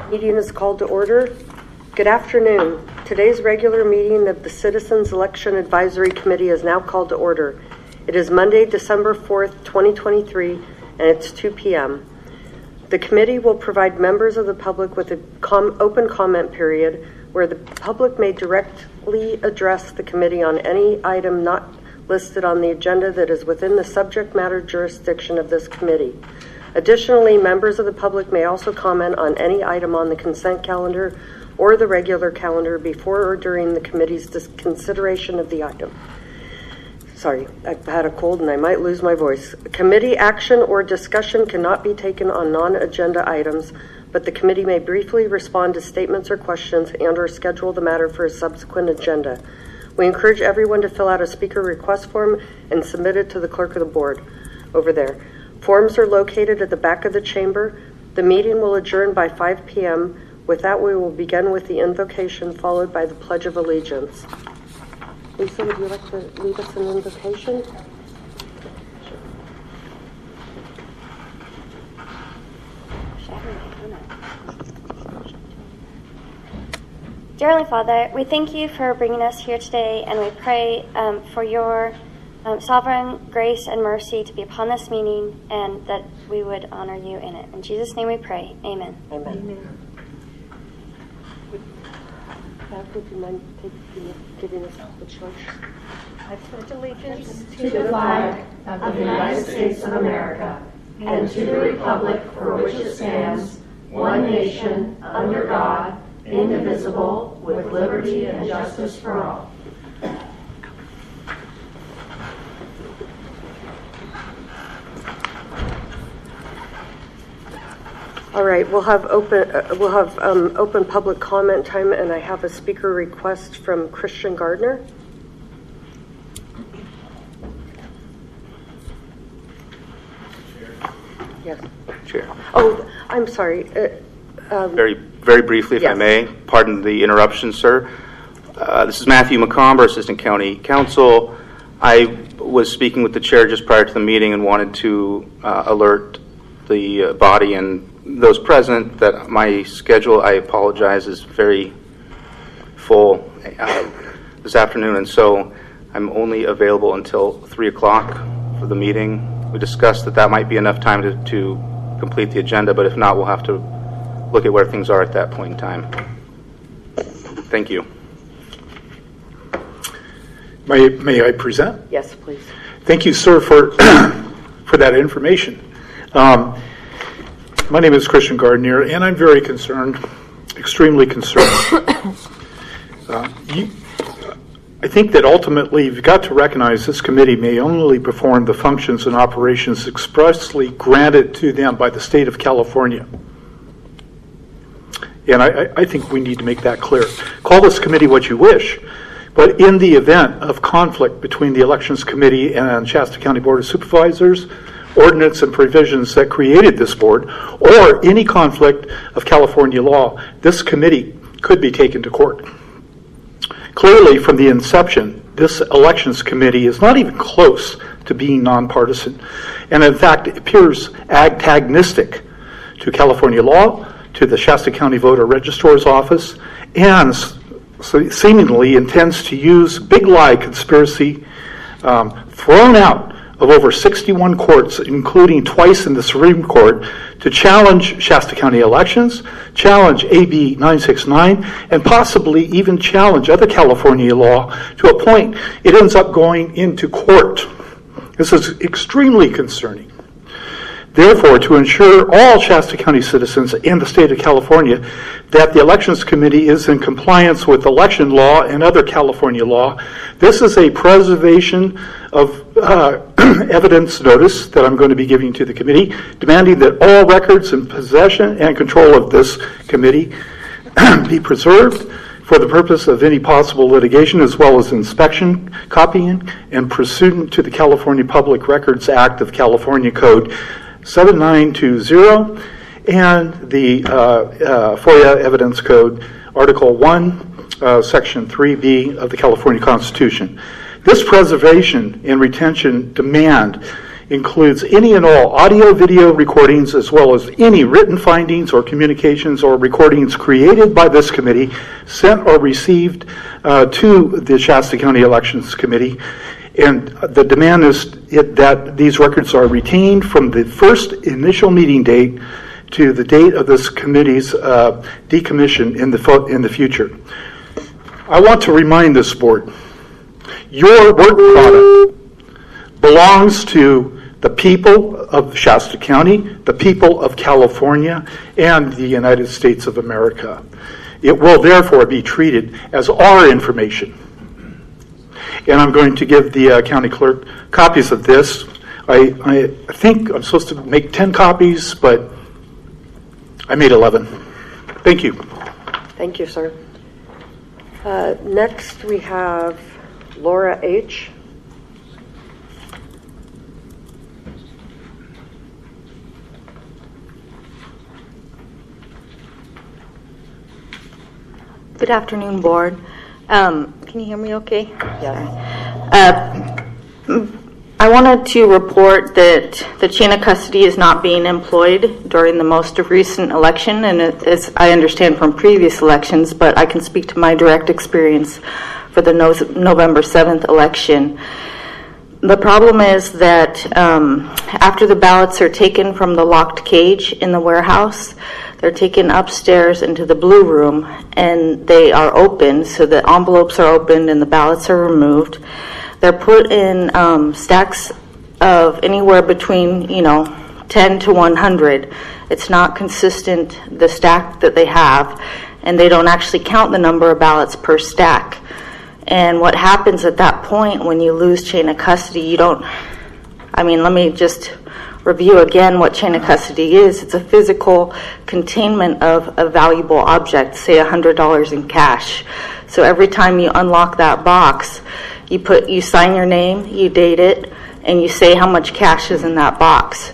Meeting is called to order. Good afternoon. Today's regular meeting of the Citizens Election Advisory Committee is now called to order. It is Monday, December 4th, 2023, and it's 2 p.m. The committee will provide members of the public with an open comment period where the public may directly address the committee on any item not listed on the agenda that is within the subject matter jurisdiction of this committee. Additionally, members of the public may also comment on any item on the consent calendar or the regular calendar before or during the committee's consideration of the item. Sorry, I've had a cold and I might lose my voice. Committee action or discussion cannot be taken on non-agenda items, but the committee may briefly respond to statements or questions and or schedule the matter for a subsequent agenda. We encourage everyone to fill out a speaker request form and submit it to the clerk of the board over there. Forms are located at the back of the chamber. The meeting will adjourn by 5 p.m. With that, we will begin with the invocation followed by the Pledge of Allegiance. Lisa, would you like to lead us in invocation? Dear Heavenly Father, we thank you for bringing us here today, and we pray for your sovereign grace and mercy to be upon this meeting, and that we would honor you in it. In Jesus' name we pray. Amen. Amen. Amen. Would you mind giving us the church? I pledge allegiance to the flag of the United States of America and to the republic for which it stands, one nation, under God, indivisible, with liberty and justice for all. All right, we'll have open public comment time, and I have a speaker request from Christian Gardner. Yes. Chair. Oh, I'm sorry. Very briefly, if yes. I may. Pardon the interruption, sir. This is Matthew McComber, Assistant County Counsel. I was speaking with the chair just prior to the meeting and wanted to alert the body and those present that my schedule, I apologize, is very full this afternoon, and so I'm only available until 3 o'clock for the meeting. We discussed that might be enough time to complete the agenda, but if not, we'll have to look at where things are at that point in time. Thank you. May I present? Yes, please. Thank you, sir, for for that information. My name is Christian Gardner, and I'm very concerned, extremely concerned. I think that ultimately you've got to recognize this committee may only perform the functions and operations expressly granted to them by the state of California. And I think we need to make that clear. Call this committee what you wish, but in the event of conflict between the Elections Committee and Shasta County Board of Supervisors, ordinance and provisions that created this board, or any conflict of California law, this committee could be taken to court. Clearly, from the inception, this elections committee is not even close to being nonpartisan, and in fact, it appears antagonistic to California law, to the Shasta County Voter Registrar's Office, and seemingly intends to use big lie conspiracy thrown out of over 61 courts, including twice in the Supreme Court, to challenge Shasta County elections, challenge AB 969, and possibly even challenge other California law to a point it ends up going into court. This is extremely concerning. Therefore, to ensure all Shasta County citizens and the state of California that the Elections Committee is in compliance with election law and other California law, this is a preservation of evidence notice that I'm going to be giving to the committee, demanding that all records in possession and control of this committee be preserved for the purpose of any possible litigation, as well as inspection, copying, and pursuant to the California Public Records Act of California Code 7920 and the FOIA Evidence Code, Article 1, Section 3B of the California Constitution. This preservation and retention demand includes any and all audio, video recordings, as well as any written findings or communications or recordings created by this committee, sent or received to the Shasta County Elections Committee. And the demand is that these records are retained from the first initial meeting date to the date of this committee's decommission in the future. I want to remind this board, your work product belongs to the people of Shasta County, the people of California, and the United States of America. It will therefore be treated as our information. And I'm going to give the county clerk copies of this. I think I'm supposed to make 10 copies, but I made 11. Thank you. Thank you, sir. Next, we have Laura H. Good afternoon, board. Can you hear me okay? Yes. I wanted to report that the chain of custody is not being employed during the most recent election, and as I understand from previous elections, but I can speak to my direct experience for the November 7th election. The problem is that after the ballots are taken from the locked cage in the warehouse, they're taken upstairs into the blue room, and they are opened, so the envelopes are opened and the ballots are removed. They're put in stacks of anywhere between, 10 to 100. It's not consistent, the stack that they have, and they don't actually count the number of ballots per stack. And what happens at that point when you lose chain of custody, let me just review again what chain of custody is. It's a physical containment of a valuable object, say $100 in cash. So every time you unlock that box, you sign your name, you date it, and you say how much cash is in that box.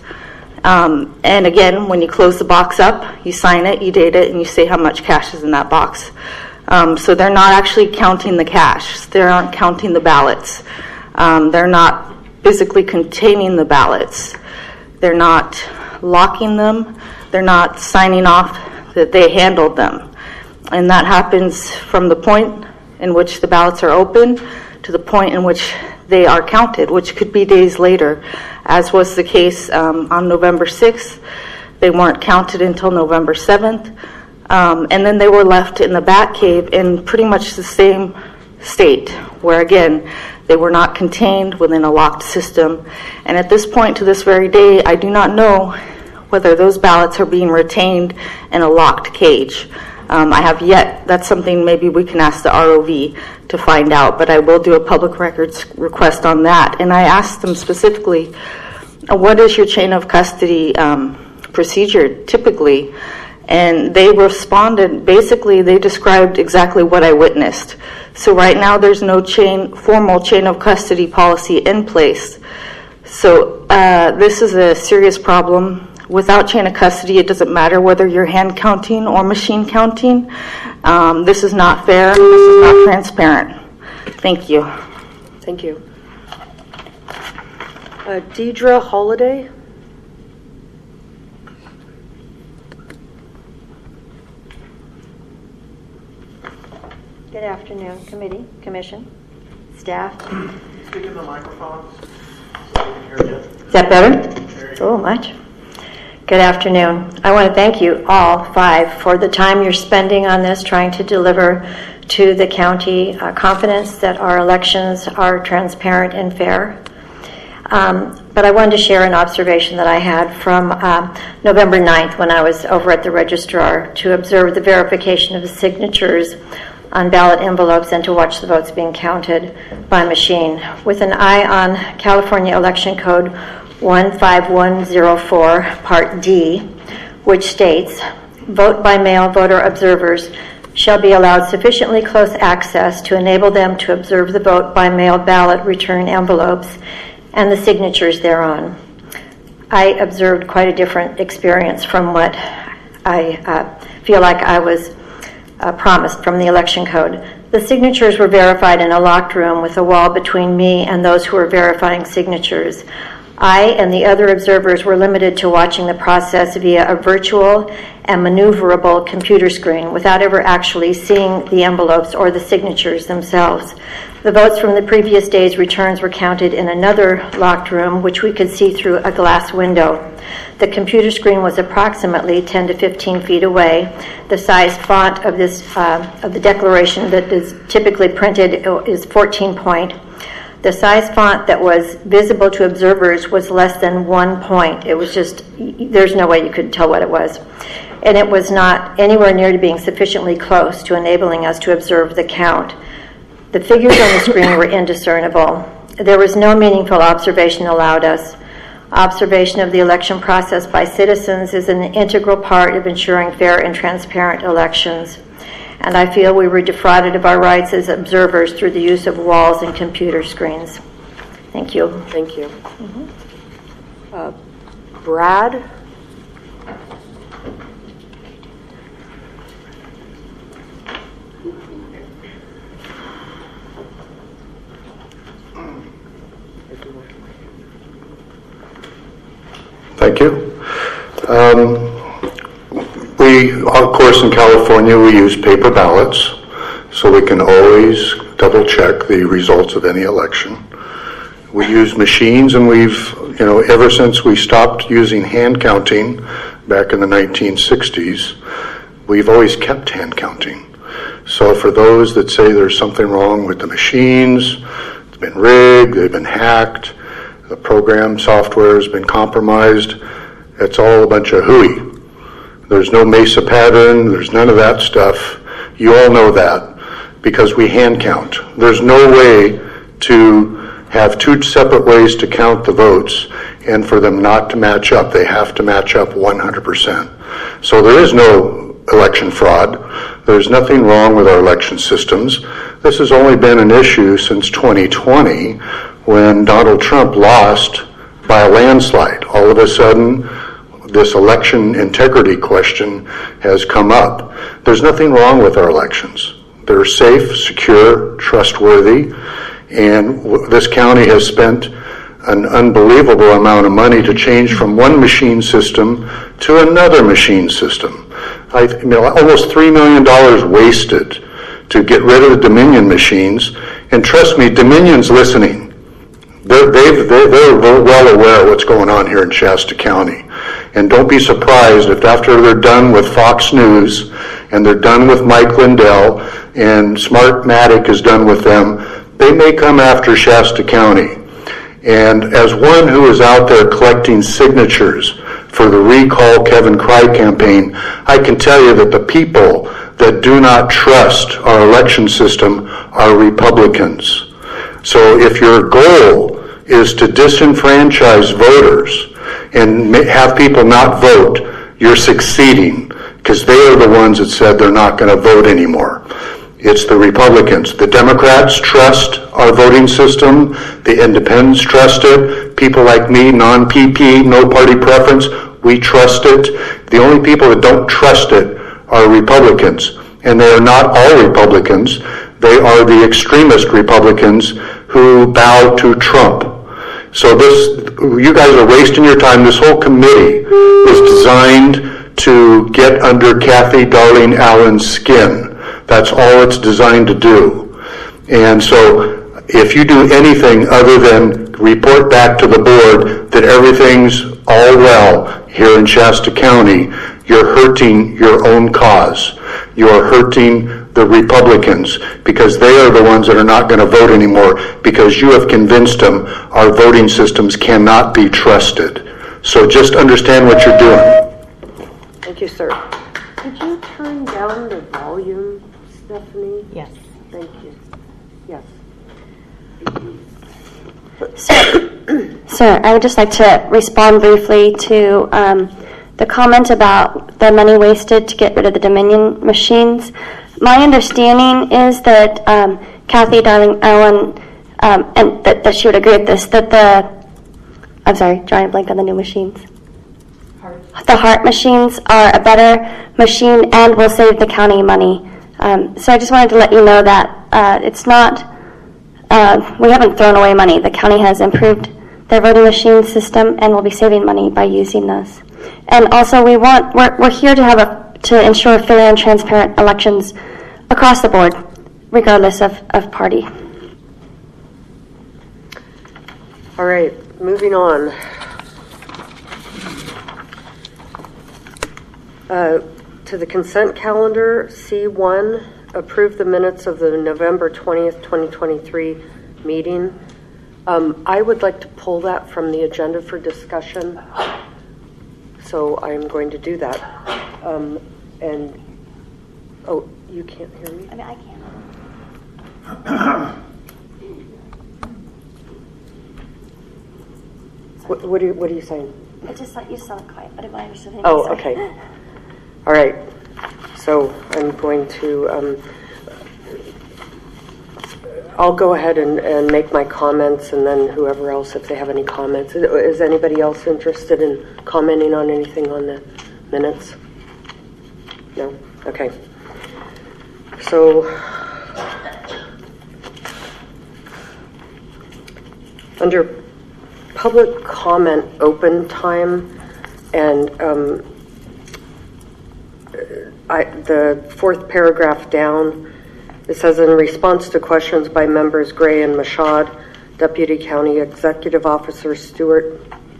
And again, when you close the box up, you sign it, you date it, and you say how much cash is in that box. So they're not actually counting the cash. They aren't counting the ballots. They're not physically containing the ballots. They're not locking them. They're not signing off that they handled them. And that happens from the point in which the ballots are open to the point in which they are counted, which could be days later, as was the case on November 6th. They weren't counted until November 7th. And then they were left in the bat cave in pretty much the same state, where again, they were not contained within a locked system. And at this point, to this very day, I do not know whether those ballots are being retained in a locked cage. I have yet, that's something maybe we can ask the ROV to find out, but I will do a public records request on that. And I asked them specifically, what is your chain of custody procedure typically? And they responded, basically they described exactly what I witnessed. So right now there's no formal chain of custody policy in place. So this is a serious problem. Without chain of custody, it doesn't matter whether you're hand counting or machine counting. This is not fair. This is not transparent. Thank you. Thank you. Deidre Holiday. Good afternoon, committee, commission, staff. Speak in the microphone so we can hear you. Is that better? Oh, much. Good afternoon. I want to thank you all five for the time you're spending on this, trying to deliver to the county confidence that our elections are transparent and fair. But I wanted to share an observation that I had from November 9th when I was over at the registrar to observe the verification of the signatures on ballot envelopes and to watch the votes being counted by machine. With an eye on California Election Code 15104, Part D, which states, vote by mail voter observers shall be allowed sufficiently close access to enable them to observe the vote by mail ballot return envelopes and the signatures thereon. I observed quite a different experience from what I feel like I was promised from the election code. The signatures were verified in a locked room with a wall between me and those who were verifying signatures. I and the other observers were limited to watching the process via a virtual and maneuverable computer screen without ever actually seeing the envelopes or the signatures themselves. The votes from the previous day's returns were counted in another locked room, which we could see through a glass window. The computer screen was approximately 10 to 15 feet away. The size font of the declaration that is typically printed is 14 point. The size font that was visible to observers was less than 1 point. It was just, there's no way you could tell what it was. And it was not anywhere near to being sufficiently close to enabling us to observe the count. The figures on the screen were indiscernible. There was no meaningful observation allowed us. Observation of the election process by citizens is an integral part of ensuring fair and transparent elections. And I feel we were defrauded of our rights as observers through the use of walls and computer screens. Thank you. Thank you. Brad? Thank you. We, of course, in California, we use paper ballots, so we can always double check the results of any election. We use machines, and we've, ever since we stopped using hand counting back in the 1960s, we've always kept hand counting. So for those that say there's something wrong with the machines, it's been rigged, they've been hacked, the program software has been compromised, it's all a bunch of hooey. There's no Mesa pattern, there's none of that stuff. You all know that because we hand count. There's no way to have two separate ways to count the votes and for them not to match up. They have to match up 100%. So there is no election fraud. There's nothing wrong with our election systems. This has only been an issue since 2020 when Donald Trump lost by a landslide. All of a sudden, this election integrity question has come up. There's nothing wrong with our elections. They're safe, secure, trustworthy, and this county has spent an unbelievable amount of money to change from one machine system to another machine system. Almost $3 million wasted to get rid of the Dominion machines, and trust me, Dominion's listening. They're well aware of what's going on here in Shasta County. And don't be surprised if after they're done with Fox News and they're done with Mike Lindell and Smartmatic is done with them, they may come after Shasta County. And as one who is out there collecting signatures for the Recall Kevin Cry campaign, I can tell you that the people that do not trust our election system are Republicans. So if your goal is to disenfranchise voters and have people not vote, you're succeeding because they are the ones that said they're not going to vote anymore. It's the Republicans. The Democrats trust our voting system. The Independents trust it. People like me, non-PP, no party preference, we trust it. The only people that don't trust it are Republicans. And they are not all Republicans. They are the extremist Republicans who bow to Trump. So you guys are wasting your time. This whole committee is designed to get under Kathy Darling Allen's skin. That's all it's designed to do. And so if you do anything other than report back to the board that everything's all well here in Shasta County, you're hurting your own cause. You're hurting the Republicans because they are the ones that are not going to vote anymore because you have convinced them our voting systems cannot be trusted. So just understand what you're doing. Thank you, sir. Could you turn down the volume, Stephanie? Yes. Thank you. Yes. Sir, I would just like to respond briefly to the comment about the money wasted to get rid of the Dominion machines. My understanding is that Kathy Darling Allen, and that she would agree with this, I'm sorry, drawing a blank on the new machines. The HART machines are a better machine and will save the county money. So I just wanted to let you know that it's not, we haven't thrown away money. The county has improved their voting machine system, and will be saving money by using those. And also, we're here to ensure fair and transparent elections across the board, regardless of party. All right, moving on. To the consent calendar, C1, approve the minutes of the November 20th, 2023 meeting. I would like to pull that from the agenda for discussion, so I'm going to do that. Oh, you can't hear me? I mean, I can. What are you saying? I just thought you sounded quiet, but I understood him. Oh, Sorry. okay. All right. So I'm going to, I'll go ahead and make my comments, and then whoever else, if they have any comments. Is anybody else interested in commenting on anything on the minutes? No? Okay. So, under public comment open time, and the fourth paragraph down, it says, in response to questions by members Gray and Mashad, Deputy County Executive Officer Stuart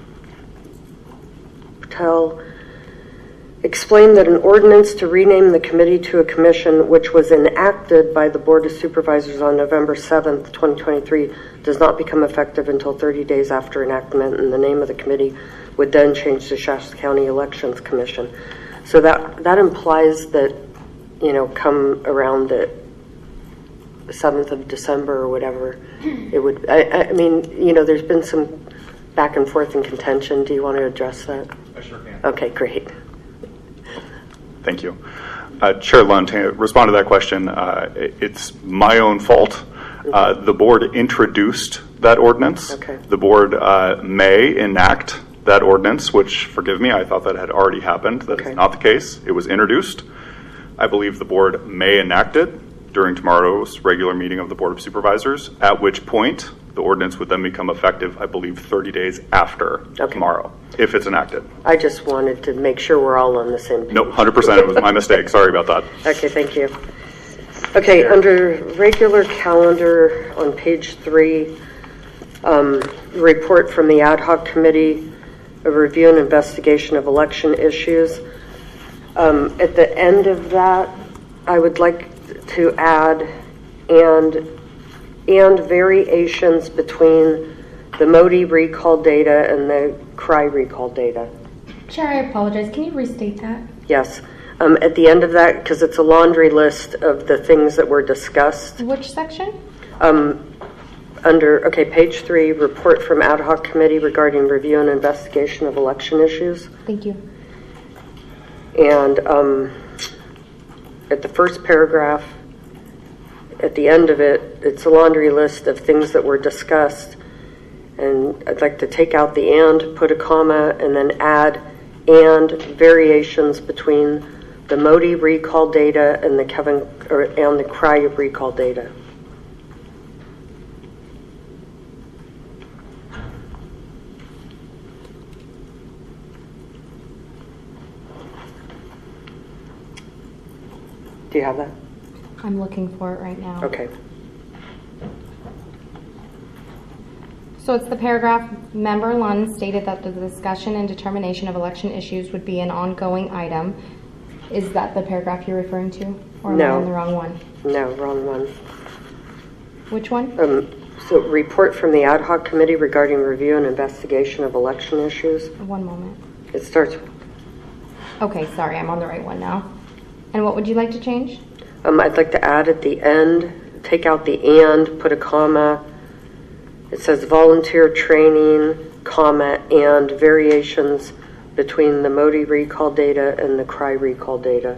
Patel explained that an ordinance to rename the committee to a commission, which was enacted by the Board of Supervisors on November 7th, 2023, does not become effective until 30 days after enactment, and the name of the committee would then change to Shasta County Elections Commission. So that implies that, come around the 7th of December or whatever, it would, I mean, there's been some back and forth and contention. Do you want to address that? I sure can. Okay, great. Thank you. Chair Lund, to respond to that question, it's my own fault. The board introduced that ordinance. Okay. The board may enact that ordinance, which, forgive me, I thought that had already happened. That is not the case. It was introduced. I believe the board may enact it during tomorrow's regular meeting of the Board of Supervisors, at which point the ordinance would then become effective, I believe, 30 days after tomorrow, if it's enacted. I just wanted to make sure we're all on the same page. No, 100%. It was my mistake. Sorry about that. Okay, thank you. Okay, under regular calendar on page 3, report from the ad hoc committee, a review and investigation of election issues. At the end of that, I would like to add and variations between the Modi recall data and the CRY recall data. Chair, I apologize. Can you restate that? Yes. At the end of that, because it's a laundry list of the things that were discussed. Which section? Under, page 3, report from ad hoc committee regarding review and investigation of election issues. Thank you. And at the first paragraph, at the end of it, it's a laundry list of things that were discussed. And I'd like to take out the and, put a comma, and then add and variations between the Modi recall data and the and the CRY recall data. Do you have that? I'm looking for it right now. Okay. So it's the paragraph, Member Lund stated that the discussion and determination of election issues would be an ongoing item. Is that the paragraph you're referring to? Or am I on the wrong one? No, wrong one. Which one? So report from the ad hoc committee regarding review and investigation of election issues. One moment. It starts. Okay, sorry, I'm on the right one now. And what would you like to change? I'd like to add at the end, take out the and, put a comma. It says volunteer training, comma, and variations between the Modi recall data and the CRY recall data.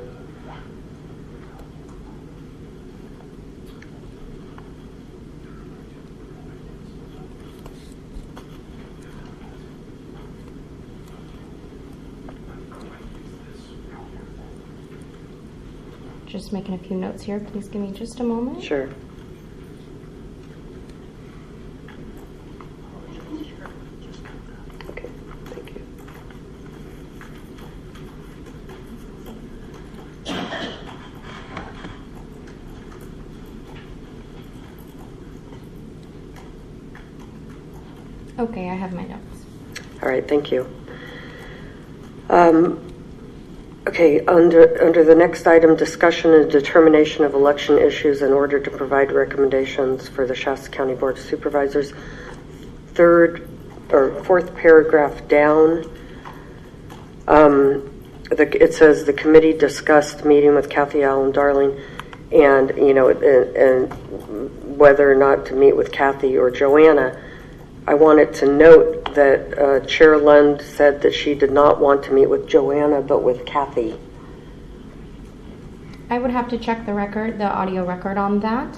Just making a few notes here. Please give me just a moment. Sure. Okay, I have my notes. All right, thank you. Okay, under the next item, discussion and determination of election issues in order to provide recommendations for the Shasta County Board of Supervisors. Fourth paragraph down, it says the committee discussed meeting with Kathy Allen Darling and whether or not to meet with Kathy or Joanna. I wanted to note that Chair Lund said that she did not want to meet with Joanna, but with Kathy. I would have to check the record, the audio record on that.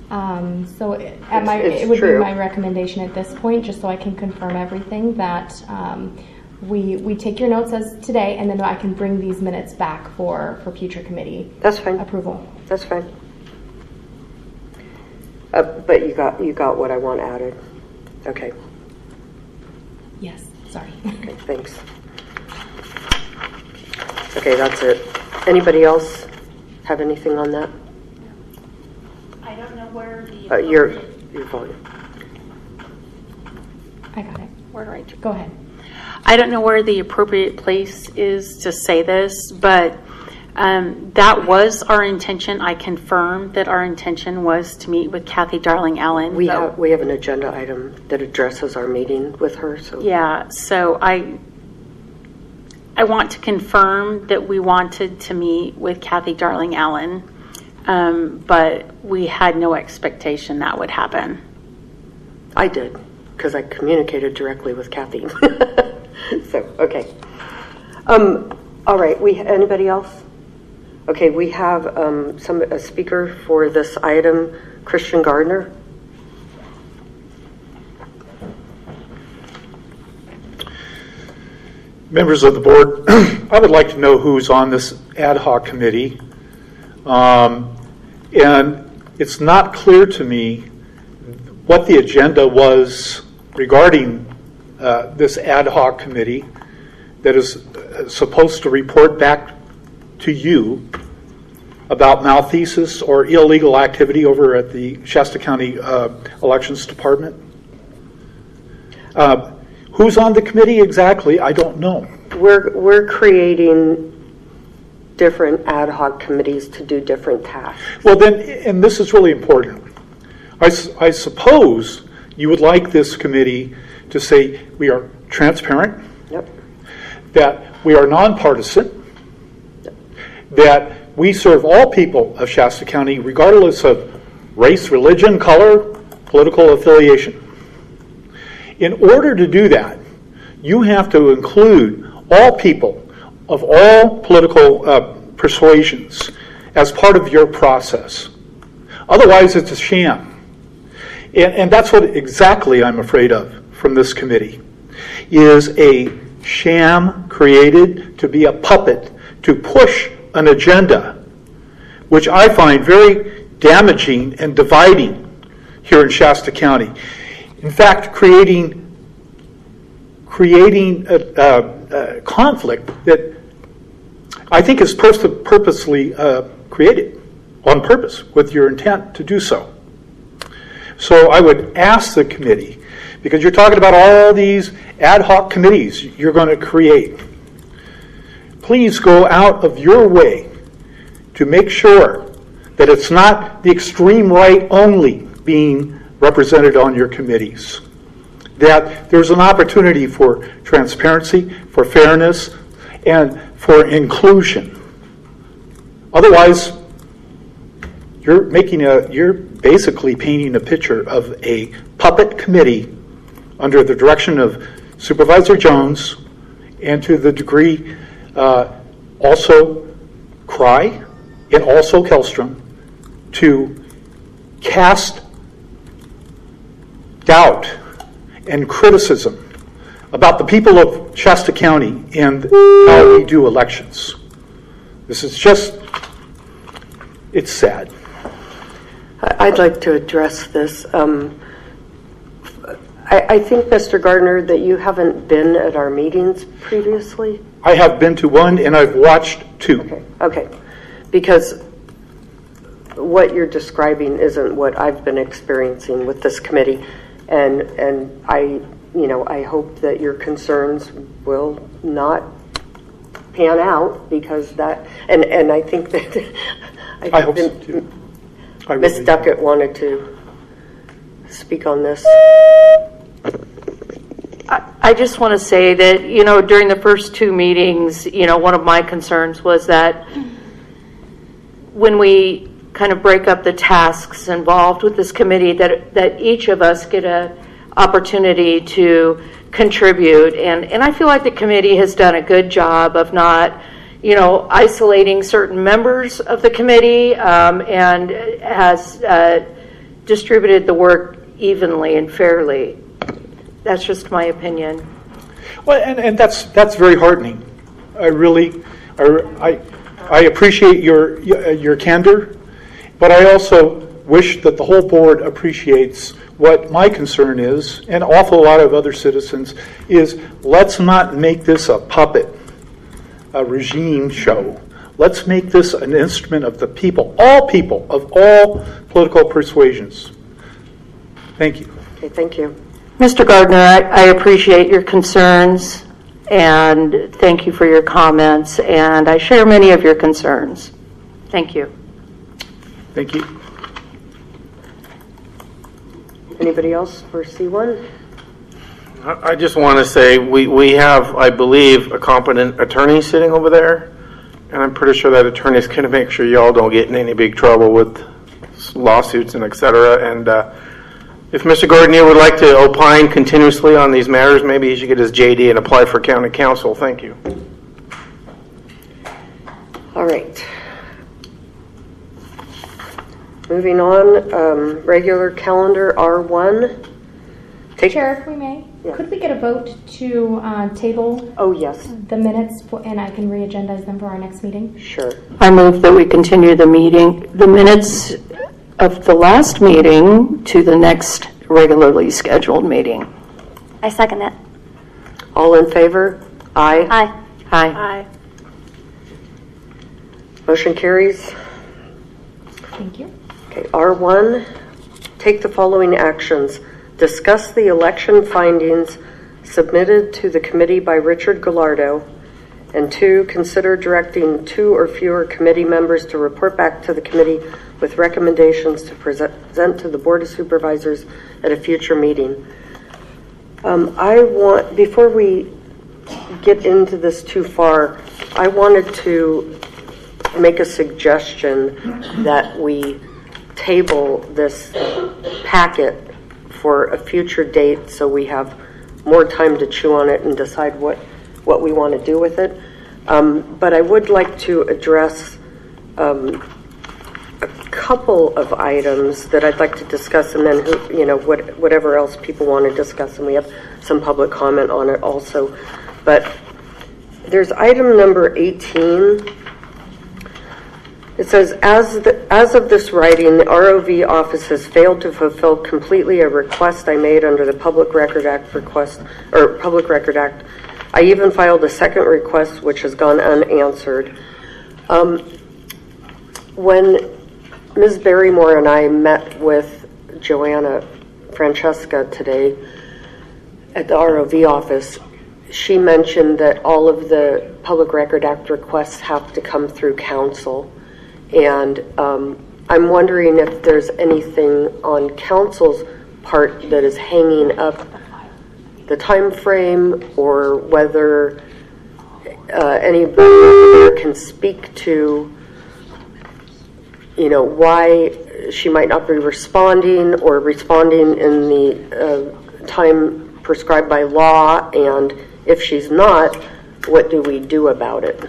It's it would true. be my recommendation at this point, just so I can confirm everything, that we take your notes as today, and then I can bring these minutes back for future committee That's fine. approval. That's fine. But you got what I want added. Okay. Yes, sorry. Okay, thanks. Okay, that's it. Anybody else have anything on that? I don't know where the Your volume. I got it. where do I do? Go ahead. I don't know where the appropriate place is to say this, but that was our intention. I confirm that our intention was to meet with Kathy Darling Allen. We have an agenda item that addresses our meeting with her. So Yeah, so I want to confirm that we wanted to meet with Kathy Darling Allen, but we had no expectation that would happen. I did, because I communicated directly with Kathy. So, okay. All right, anybody else? Okay, we have a speaker for this item, Christian Gardner. Members of the board, I would like to know who's on this ad hoc committee. And it's not clear to me what the agenda was regarding this ad hoc committee that is supposed to report back to you about malfeasance or illegal activity over at the Shasta County Elections Department. Who's on the committee exactly? I don't know. We're creating different ad hoc committees to do different tasks. Well, then, and this is really important. I suppose you would like this committee to say we are transparent, Yep. that we are nonpartisan, that we serve all people of Shasta County regardless of race, religion, color, political affiliation. In order to do that, you have to include all people of all political persuasions as part of your process. Otherwise, it's a sham. And that's what exactly I'm afraid of from this committee, is a sham created to be a puppet to push an agenda, which I find very damaging and dividing here in Shasta County. In fact, creating a conflict that I think is purposely created on purpose with your intent to do so. So I would ask the committee, because you're talking about all these ad hoc committees you're going to create, please go out of your way to make sure that it's not the extreme right only being represented on your committees, that there's an opportunity for transparency, for fairness, and for inclusion. Otherwise, you're basically painting a picture of a puppet committee under the direction of Supervisor Jones, and to the degree also Cry and also Kellstrom, to cast doubt and criticism about the people of Shasta County and how we do elections. This is just, it's sad. I'd like to address this. I think, Mr. Gardner, that you haven't been at our meetings previously. I have been to one and I've watched two. Okay. Because what you're describing isn't what I've been experiencing with this committee. And I hope that your concerns will not pan out because that, and I think that I hope so too. Ms. Duckett wanted to speak on this. I just want to say that, during the first two meetings, one of my concerns was that when we kind of break up the tasks involved with this committee, that each of us get an opportunity to contribute. And I feel like the committee has done a good job of not, isolating certain members of the committee and has distributed the work evenly and fairly. That's just my opinion. Well, and that's very heartening. I appreciate your candor, but I also wish that the whole board appreciates what my concern is, and an awful lot of other citizens, is let's not make this a puppet, a regime show. Let's make this an instrument of the people of all political persuasions. Thank you. Okay, thank you. Mr. Gardner, I appreciate your concerns and thank you for your comments, and I share many of your concerns. Thank you. Thank you. Anybody else for C1? I just want to say we have, I believe, a competent attorney sitting over there, and I'm pretty sure that attorney is going to make sure y'all don't get in any big trouble with lawsuits and et cetera. And if Mr. Gardner would like to opine continuously on these matters, maybe he should get his JD and apply for county council. Thank you. All right. Moving on, regular calendar R1. Chair, if we may, could we get a vote to table Oh, yes. the minutes and I can re-agendize them for our next meeting? Sure. I move that we continue the minutes of the last meeting to the next regularly scheduled meeting. I second that. All in favor? Aye. Aye. Aye. Motion carries. Thank you. Okay, R1, take the following actions. Discuss the election findings submitted to the committee by Richard Gallardo. And 2, consider directing 2 or fewer committee members to report back to the committee with recommendations to present to the Board of Supervisors at a future meeting. Before we get into this too far, I wanted to make a suggestion that we table this packet for a future date so we have more time to chew on it and decide what we want to do with it. But I would like to address a couple of items that I'd like to discuss, and then whatever else people want to discuss, and we have some public comment on it also. But there's item number 18. It says, as of this writing, the ROV office has failed to fulfill completely a request I made under the Public Record Act Public Record Act. I even filed a second request, which has gone unanswered. When Ms. Barrymore and I met with Joanna Francesca today at the ROV office, she mentioned that all of the Public Record Act requests have to come through council. And I'm wondering if there's anything on council's part that is hanging up the time frame, or whether anybody can speak to, why she might not be responding or responding in the time prescribed by law, and if she's not, what do we do about it?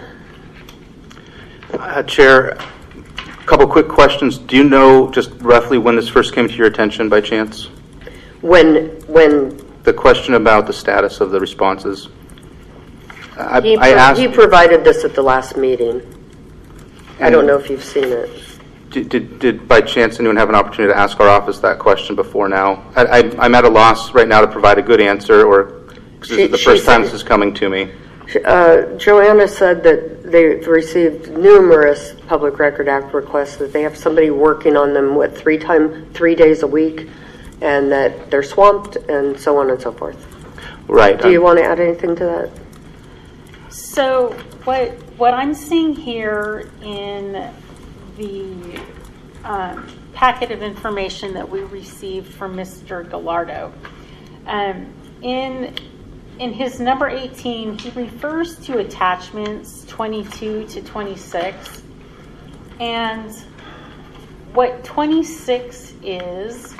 Chair, a couple quick questions. Do you know just roughly when this first came to your attention by chance? When The question about the status of the responses. he provided this at the last meeting. I don't know if you've seen it. Did by chance anyone have an opportunity to ask our office that question before now? I'm at a loss right now to provide a good answer, or because this is the first time this is coming to me. Joanna said that they've received numerous Public Record Act requests, that they have somebody working on them 3 days a week, and that they're swamped, and so on and so forth. Right. Do you want to add anything to that? So what I'm seeing here in the packet of information that we received from Mr. Gallardo, in his number 18, he refers to attachments 22 to 26, and what 26 is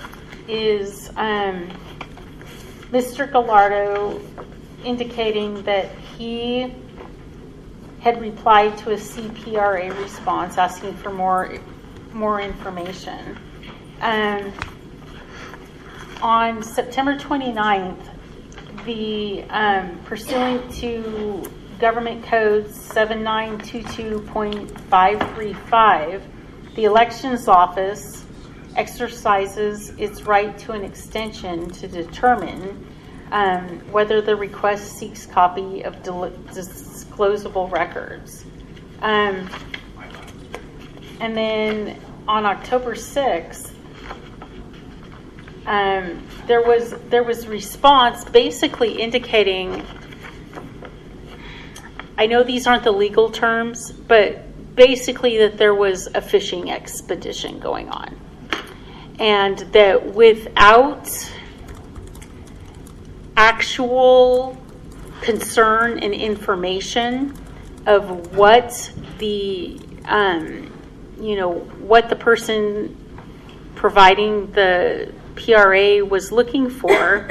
Mr. Gallardo indicating that he had replied to a CPRA response asking for more information. On September 29th, the pursuant to Government Code 7922.535, the Elections Office exercises its right to an extension to determine whether the request seeks copy of disclosable records. And then on October 6th, there was response basically indicating, I know these aren't the legal terms, but basically that there was a fishing expedition going on. And that without actual concern and information of what the, what the person providing the PRA was looking for,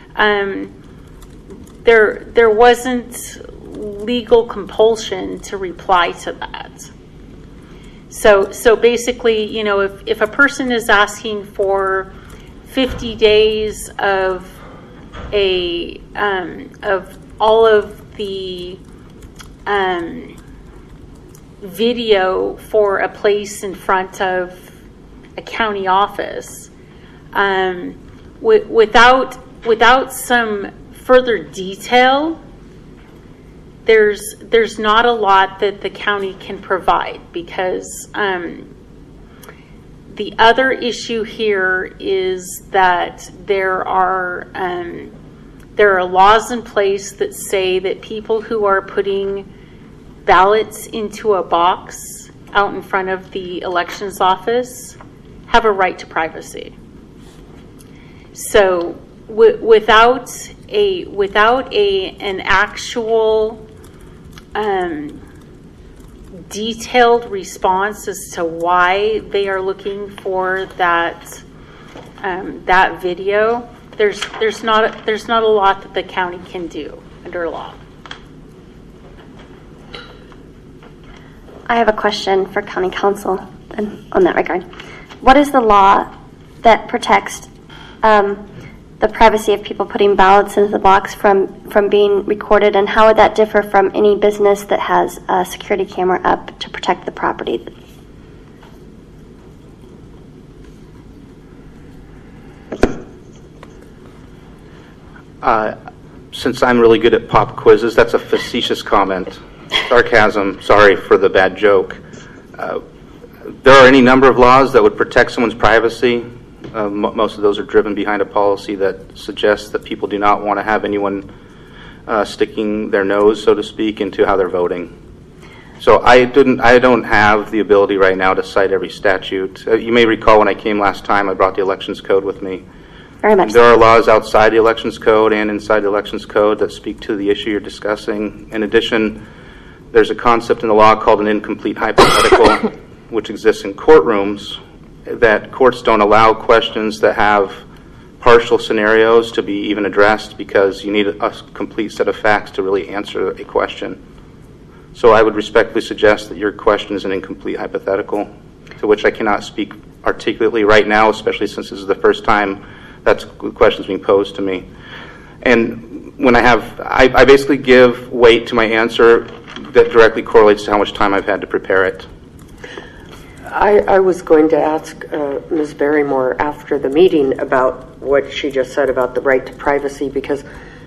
there wasn't legal compulsion to reply to that. So basically, if a person is asking for 50 days of all of the video for a place in front of a county office, without some further detail, there's not a lot that the county can provide, because the other issue here is that there are laws in place that say that people who are putting ballots into a box out in front of the elections office have a right to privacy. So without an actual detailed response as to why they are looking for that video, there's not a lot that the county can do under law. I have a question for County Council on that regard. What is the law that protects the privacy of people putting ballots into the box from being recorded, and how would that differ from any business that has a security camera up to protect the property? Since I'm really good at pop quizzes, that's a facetious comment. Sarcasm, sorry for the bad joke. There are any number of laws that would protect someone's privacy. Most of those are driven behind a policy that suggests that people do not want to have anyone sticking their nose, so to speak, into how they're voting. So I don't have the ability right now to cite every statute. You may recall when I came last time, I brought the Elections Code with me. Very much. There are laws outside the Elections Code and inside the Elections Code that speak to the issue you're discussing. In addition, there's a concept in the law called an incomplete hypothetical, which exists in courtrooms, that courts don't allow questions that have partial scenarios to be even addressed, because you need a complete set of facts to really answer a question. So I would respectfully suggest that your question is an incomplete hypothetical, to which I cannot speak articulately right now, especially since this is the first time that question is being posed to me. And when I basically give weight to my answer that directly correlates to how much time I've had to prepare it. I was going to ask Ms. Barrymore after the meeting about what she just said about the right to privacy, because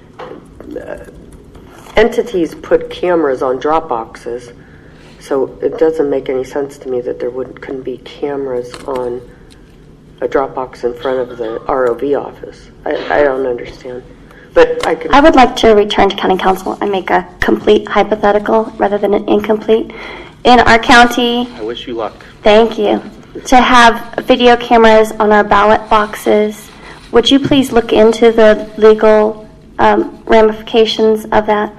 entities put cameras on drop boxes, so it doesn't make any sense to me that there couldn't be cameras on a drop box in front of the ROV office. I don't understand. but I could. I would like to return to county council and make a complete hypothetical rather than an incomplete. In our county, I wish you luck. thank you, to have video cameras on our ballot boxes, would you please look into the legal ramifications of that?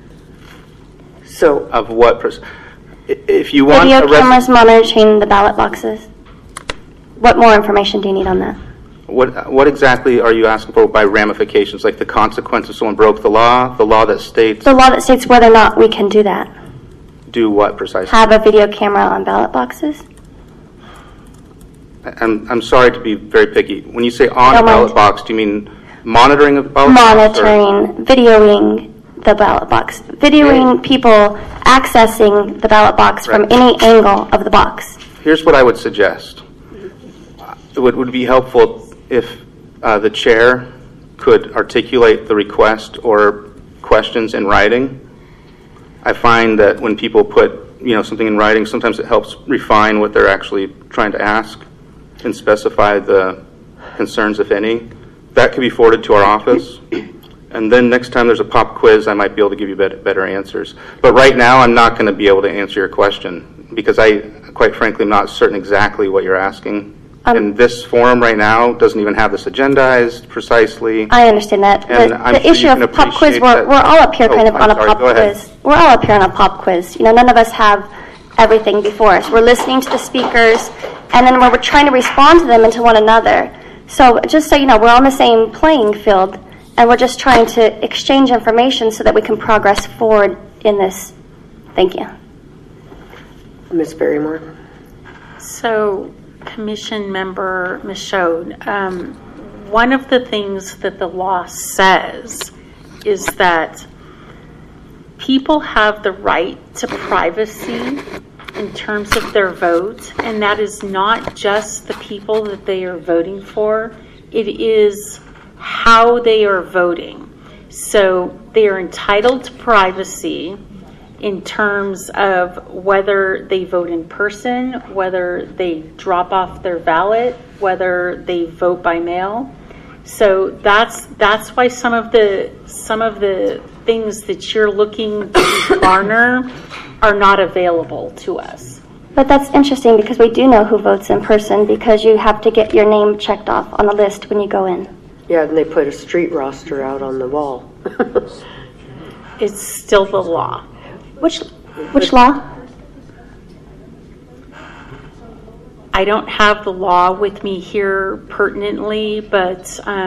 So, Of what? If you want Video a cameras monitoring the ballot boxes. What more information do you need on that? what exactly are you asking for by ramifications? Like the consequence if someone broke the law that states The law that states whether or not we can do that. do what precisely? Have a video camera on ballot boxes? I'm sorry to be very picky. When you say on a Don't ballot mind. box, do you mean monitoring of the ballot box? or- Monitoring, videoing the ballot box, videoing people accessing the ballot box from Right. any angle of the box. Here's what I would suggest. It would be helpful if the chair could articulate the request or questions in writing. I find that when people put something in writing, sometimes it helps refine what they're actually trying to ask and specify the concerns, if any. That could be forwarded to our office. And then next time there's a pop quiz, I might be able to give you better answers. But right now, I'm not going to be able to answer your question because I, quite frankly, am not certain exactly what you're asking. And this forum right now doesn't even have this agendized precisely. I understand that. And The, I'm the sure issue you of can pop quiz, appreciate we're, that- we're all up here Oh, kind of I'm on a sorry, pop go ahead. quiz. We're all up here on a pop quiz. None of us have everything before us. We're listening to the speakers, and then we're trying to respond to them and to one another. So just so you know, we're on the same playing field, and we're just trying to exchange information so that we can progress forward in this. Thank you. Ms. Barrymore? So, Commission Member Michaud, one of the things that the law says is that people have the right to privacy in terms of their vote, and that is not just the people that they are voting for, it is how they are voting. So they are entitled to privacy in terms of whether they vote in person, whether they drop off their ballot, whether they vote by mail. So that's why some of the things that you're looking to garner are not available to us. But that's interesting because we do know who votes in person because you have to get your name checked off on the list when you go in. Yeah, and they put a street roster out on the wall. It's still the law. Which law? I don't have the law with me here pertinently, but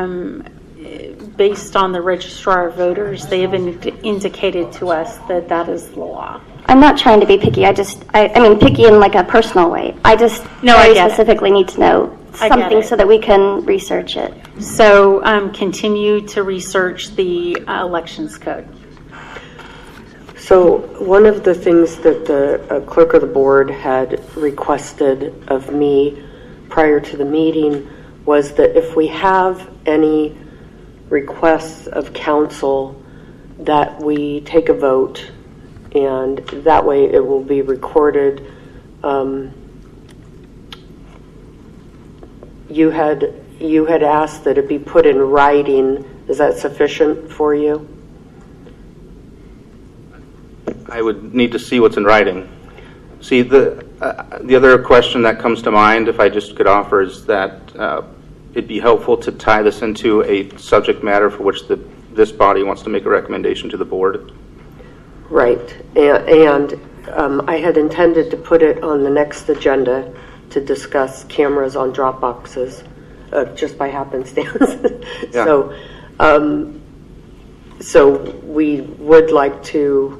based on the registrar of voters, they have indicated to us that that is the law. I'm not trying to be picky. I mean picky in like a personal way. I just very specifically need to know something so that we can research it. So continue to research the elections code. So one of the things that the clerk of the board had requested of me prior to the meeting was that if we have any requests of council that we take a vote, and that way it will be recorded. You had asked that it be put in writing. Is that sufficient for you? I would need to see what's in writing. See, the other question that comes to mind, if I just could offer, is that it'd be helpful to tie this into a subject matter for which this body wants to make a recommendation to the board. Right, and I had intended to put it on the next agenda to discuss cameras on drop boxes, just by happenstance. Yeah. So we would like to,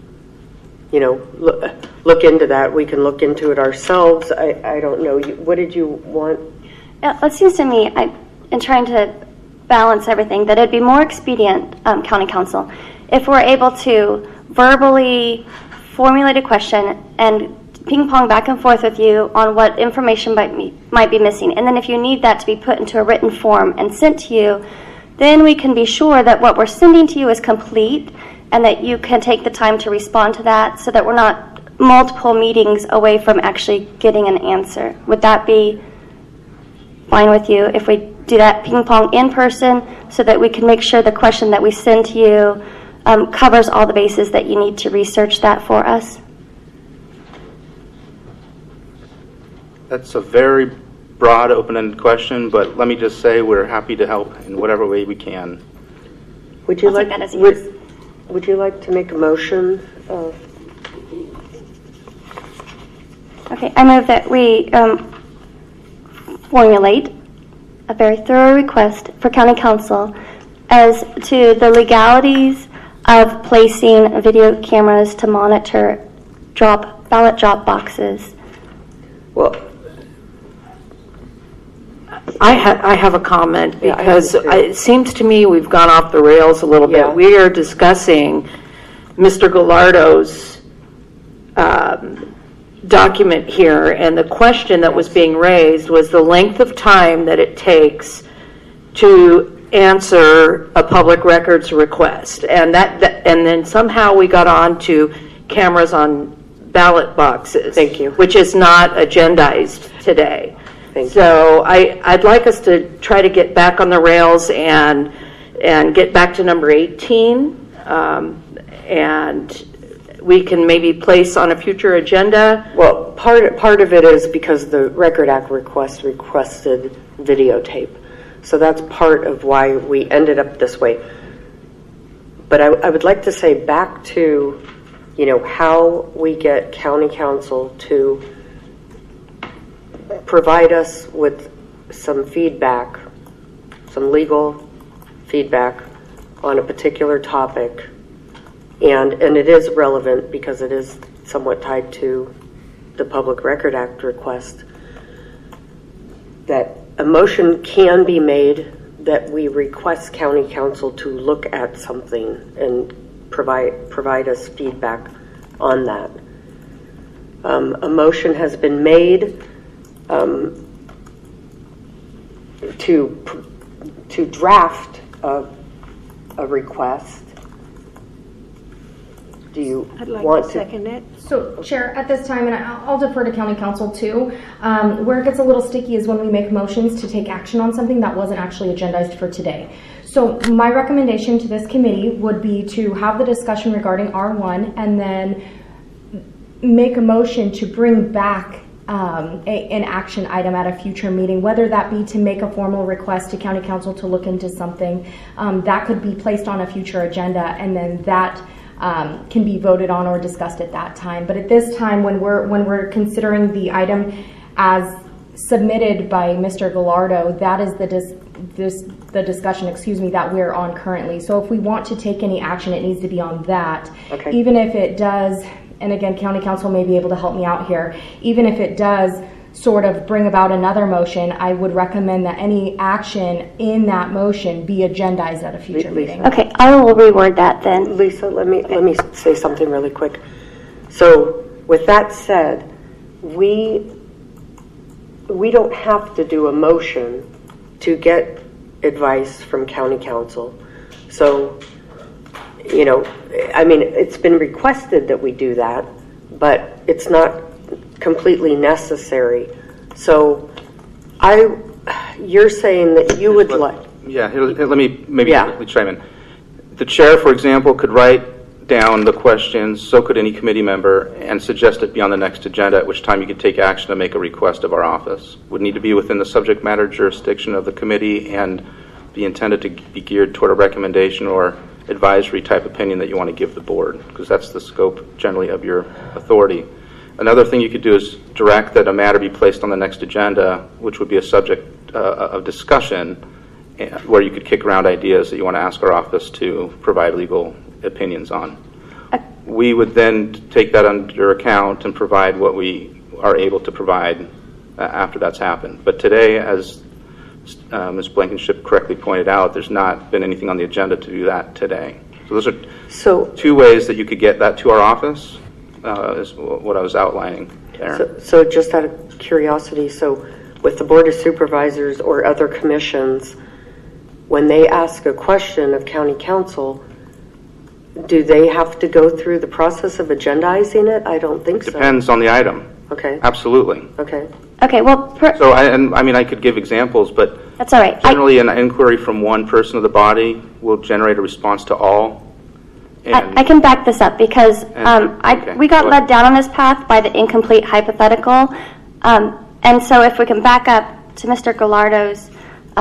look into that. We can look into it ourselves. I don't know. What did you want? It seems to me, in trying to balance everything, that it'd be more expedient, County Council, if we're able to verbally formulate a question and ping pong back and forth with you on what information might be missing. And then if you need that to be put into a written form and sent to you, then we can be sure that what we're sending to you is complete and that you can take the time to respond to that so that we're not multiple meetings away from actually getting an answer. Would that be fine with you if we do that ping pong in person so that we can make sure the question that we send to you covers all the bases that you need to research that for us? That's a very broad, open-ended question, but let me just say we're happy to help in whatever way we can. Would you I'll like take that as a yes. would you like to make a motion? Okay, I move that we formulate a very thorough request for County Council as to the legalities of placing video cameras to monitor ballot drop boxes. Well, I have a comment because it seems to me we've gone off the rails a little bit. We are discussing Mr. Gallardo's document here, and the question that was being raised was the length of time that it takes to answer a public records request, and and then somehow we got on to cameras on ballot boxes. Thank you. Which is not agendized today. So I'd like us to try to get back on the rails and get back to number 18, and we can maybe place on a future agenda. Well, part of it is because the Record Act requested videotape. So that's part of why we ended up this way. But I would like to say back to, how we get County Council to provide us with some feedback, some legal feedback on a particular topic. And it is relevant because it is somewhat tied to the Public Record Act request, that a motion can be made that we request County Council to look at something and provide us feedback on that. A motion has been made to draft a request. Do you want to second it? So, Chair, at this time, and I'll defer to County Council too, where it gets a little sticky is when we make motions to take action on something that wasn't actually agendized for today. So my recommendation to this committee would be to have the discussion regarding R1 and then make a motion to bring back an action item at a future meeting, whether that be to make a formal request to County Council to look into something that could be placed on a future agenda, and then that can be voted on or discussed at that time. But at this time, when we're considering the item as submitted by Mr. Gallardo, that is the discussion, that we're on currently. So if we want to take any action, it needs to be on that. Okay. Even if it does, and again, County Council may be able to help me out here, even if it does sort of bring about another motion, I would recommend that any action in that motion be agendized at a future meeting. Okay, I will reword that then. Lisa, let me say something really quick. So with that said, we don't have to do a motion to get advice from County Council. So, it's been requested that we do that, but it's not completely necessary. So you're saying that you would like... Yeah, let me maybe quickly chime in. The chair, for example, could write down the questions, so could any committee member, and suggest it be on the next agenda, at which time you could take action to make a request of our office. Would need to be within the subject matter jurisdiction of the committee and be intended to be geared toward a recommendation or advisory type opinion that you want to give the board, because that's the scope generally of your authority. Another thing you could do is direct that a matter be placed on the next agenda, which would be a subject of discussion, where you could kick around ideas that you want to ask our office to provide legal opinions on. We would then take that under account and provide what we are able to provide after that's happened. But today, as Ms. Blankenship correctly pointed out, there's not been anything on the agenda to do that today. So those are two ways that you could get that to our office, is what I was outlining there. So just out of curiosity, so with the Board of Supervisors or other commissions, when they ask a question of County Council, do they have to go through the process of agendizing it? I don't think so. Depends on the item. Okay. Absolutely. Okay. Okay, well... So, I could give examples, but That's all right. Generally, an inquiry from one person of the body will generate a response to all. I can back this up because we got led down on this path by the incomplete hypothetical. And so if we can back up to Mr. Gallardo's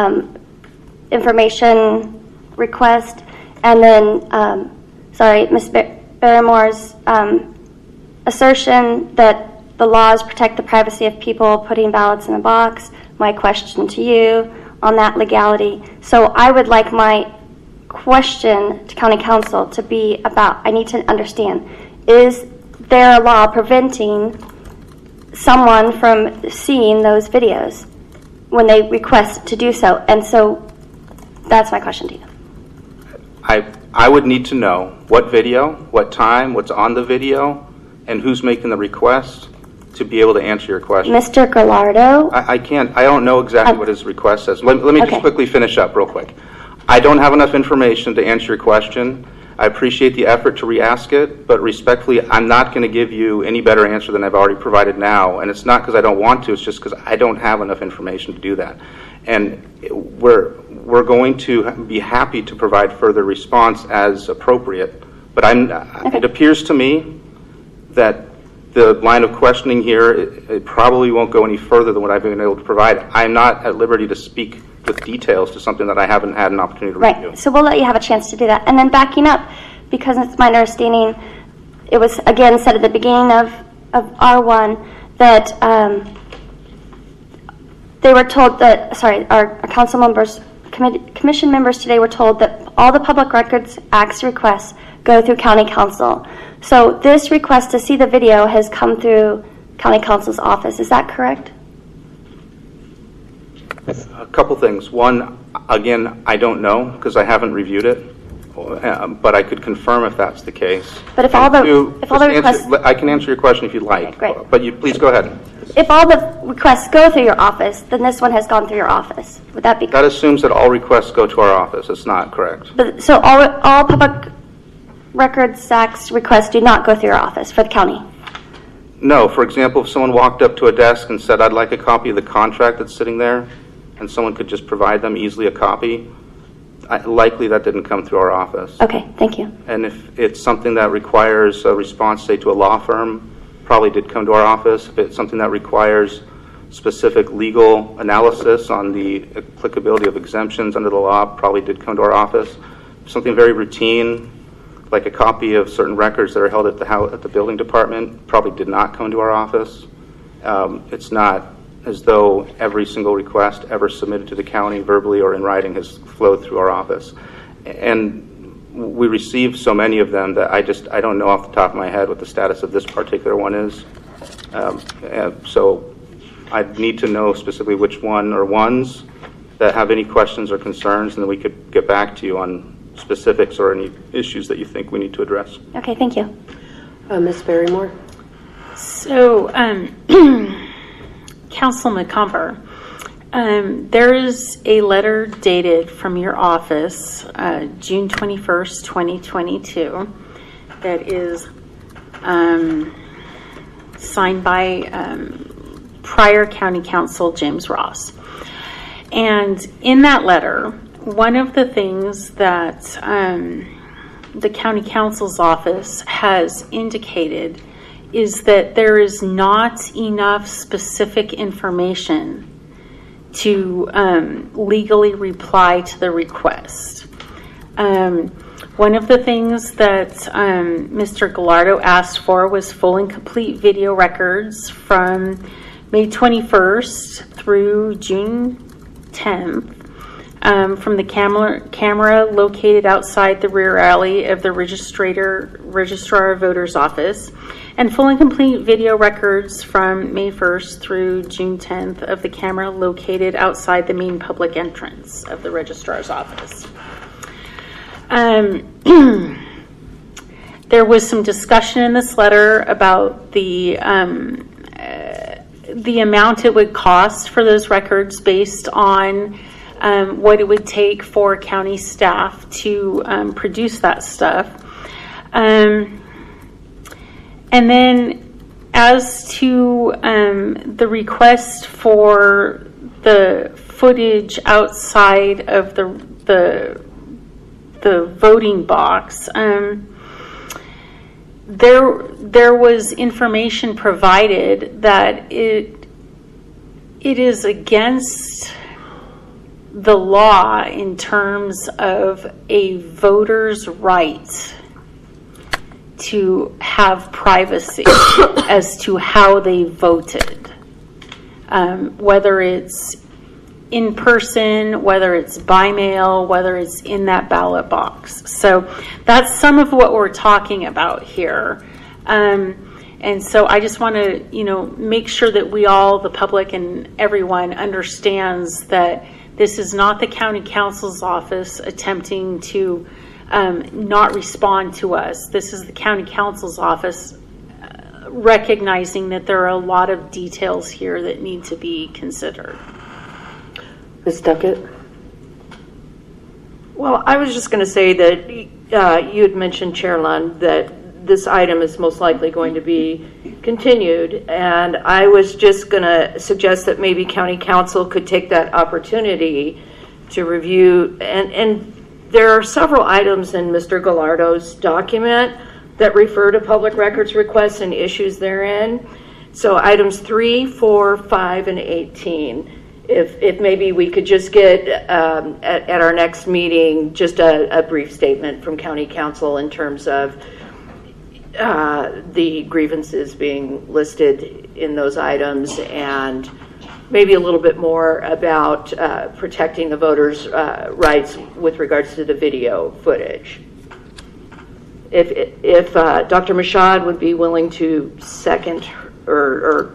information request, and then, Ms. Barrymore's assertion that the laws protect the privacy of people putting ballots in a box, my question to you on that legality. So I would like my question to County Council to be about, I need to understand, is there a law preventing someone from seeing those videos when they request to do so? And so that's my question to you. I would need to know what video, what time, what's on the video, and who's making the request to be able to answer your question. Mr. Gallardo? I don't know exactly what his request says. Let me just quickly finish up real quick. I don't have enough information to answer your question. I appreciate the effort to re-ask it, but respectfully, I'm not going to give you any better answer than I've already provided now. And it's not because I don't want to, it's just because I don't have enough information to do that. And we're going to be happy to provide further response as appropriate. But it appears to me that the line of questioning here, it probably won't go any further than what I've been able to provide. I'm not at liberty to speak with details to something that I haven't had an opportunity to review. Right, so we'll let you have a chance to do that. And then backing up, because it's my understanding, it was again said at the beginning of R1 that they were told that, our council members, commission members today were told that all the Public Records Act's requests go through County Council. So this request to see the video has come through County Council's office. Is that correct? A couple things. One, again, I don't know because I haven't reviewed it, but I could confirm if that's the case. But if all the requests, I can answer your question if you'd like. Okay, great. But you please go ahead. If all the requests go through your office, then this one has gone through your office. Would that be correct? That assumes that all requests go to our office. It's not correct. But, so all Public Records Act's requests do not go through your office for the county? No. For example, if someone walked up to a desk and said, I'd like a copy of the contract that's sitting there, and someone could just provide them easily a copy, likely that didn't come through our office. Okay, thank you. And if it's something that requires a response, say, to a law firm, probably did come to our office. If it's something that requires specific legal analysis on the applicability of exemptions under the law, probably did come to our office. Something very routine, like a copy of certain records that are held at the building department, probably did not come to our office. It's not as though every single request ever submitted to the county verbally or in writing has flowed through our office. And we receive so many of them that I don't know off the top of my head what the status of this particular one is. So I need to know specifically which one or ones that have any questions or concerns, and then we could get back to you on specifics or any issues that you think we need to address. Okay, thank you. Ms. Barrymore? So, Council McComber, there is a letter dated from your office, June 21st, 2022, that is signed by prior County Council James Ross. And in that letter, one of the things that the County Council's office has indicated is that there is not enough specific information to legally reply to the request. One of the things that Mr. Gallardo asked for was full and complete video records from May 21st through June 10th from the camera located outside the rear alley of the Registrar of Voters office, and full and complete video records from May 1st through June 10th of the camera located outside the main public entrance of the Registrar's office. There was some discussion in this letter about the amount it would cost for those records based on what it would take for county staff to produce that stuff. And then as to the request for the footage outside of the voting box, there was information provided that it is against the law in terms of a voter's right to have privacy as to how they voted, whether it's in person, whether it's by mail, whether it's in that ballot box. So that's some of what we're talking about here. And so I just want to, make sure that we all, the public and everyone, understands that this is not the county council's office attempting to not respond to us. This is the county council's office recognizing that there are a lot of details here that need to be considered. Ms. Duckett? Well, I was just going to say that you had mentioned, Chair Lund, that this item is most likely going to be continued, and I was just going to suggest that maybe County Council could take that opportunity to review, and there are several items in Mr. Gallardo's document that refer to public records requests and issues therein. So items 3, 4, 5, and 18. If maybe we could just get at our next meeting just a brief statement from County Council in terms of the grievances being listed in those items, and maybe a little bit more about protecting the voters' rights with regards to the video footage. If Dr. Mashad would be willing to second or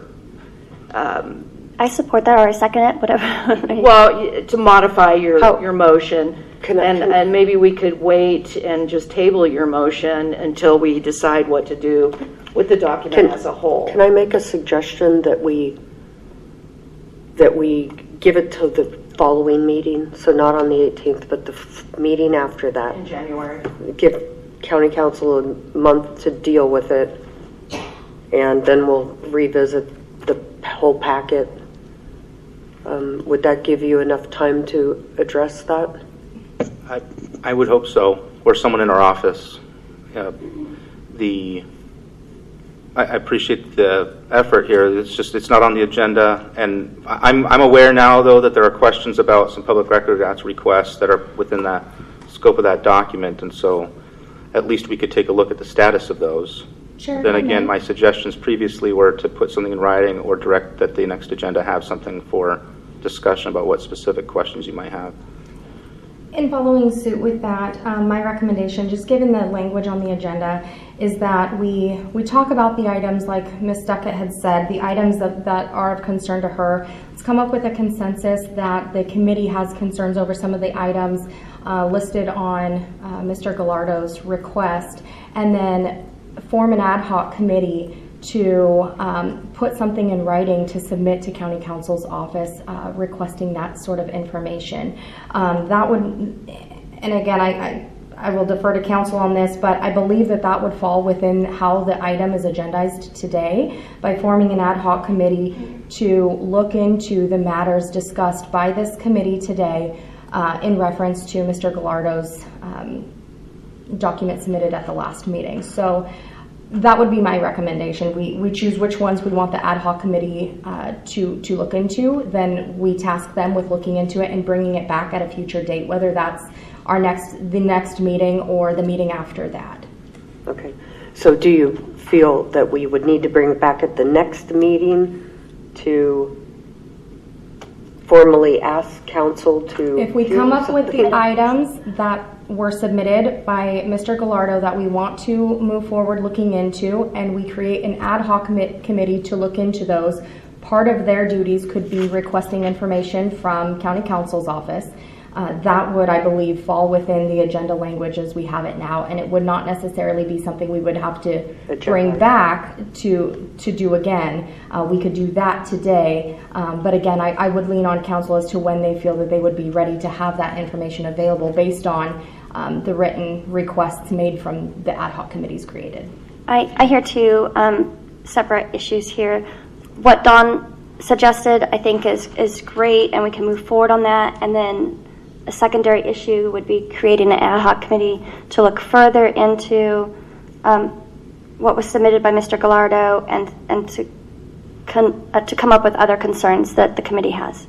I support that, or I second it, whatever. Well, to modify your motion, and maybe we could wait and just table your motion until we decide what to do with the document as a whole. Can I make a suggestion that we give it to the following meeting, so not on the 18th, but the meeting after that? In January. Give County Council a month to deal with it, and then we'll revisit the whole packet. Would that give you enough time to address that? I would hope so, or someone in our office. I appreciate the effort here. It's not on the agenda, and I'm aware now, though, that there are questions about some public record acts requests that are within the scope of that document, and so at least we could take a look at the status of those. Sure. Then again, my suggestions previously were to put something in writing or direct that the next agenda have something for discussion about what specific questions you might have. In following suit with that, my recommendation, just given the language on the agenda, is that we talk about the items like Ms. Duckett had said, the items that are of concern to her. Let's come up with a consensus that the committee has concerns over some of the items listed on Mr. Gallardo's request, and then form an ad hoc committee to put something in writing to submit to County Council's office requesting that sort of information. That would, and again, I will defer to council on this, but I believe that would fall within how the item is agendized today by forming an ad hoc committee to look into the matters discussed by this committee today in reference to Mr. Gallardo's document submitted at the last meeting. So that would be my recommendation. We choose which ones we want the ad hoc committee to look into. Then we task them with looking into it and bringing it back at a future date, whether that's the next meeting or the meeting after that. Okay. So do you feel that we would need to bring it back at the next meeting to formally ask council to... If we come up with the items that were submitted by Mr. Gallardo that we want to move forward looking into, and we create an ad hoc committee to look into those, part of their duties could be requesting information from County Council's office. That would, I believe, fall within the agenda language as we have it now, and it would not necessarily be something we would have to bring back to do again. We could do that today, but again, I would lean on council as to when they feel that they would be ready to have that information available based on the written requests made from the ad hoc committees created. I hear two separate issues here. What Dawn suggested, I think, is great, and we can move forward on that. And then a secondary issue would be creating an ad hoc committee to look further into what was submitted by Mr. Gallardo and to come up with other concerns that the committee has.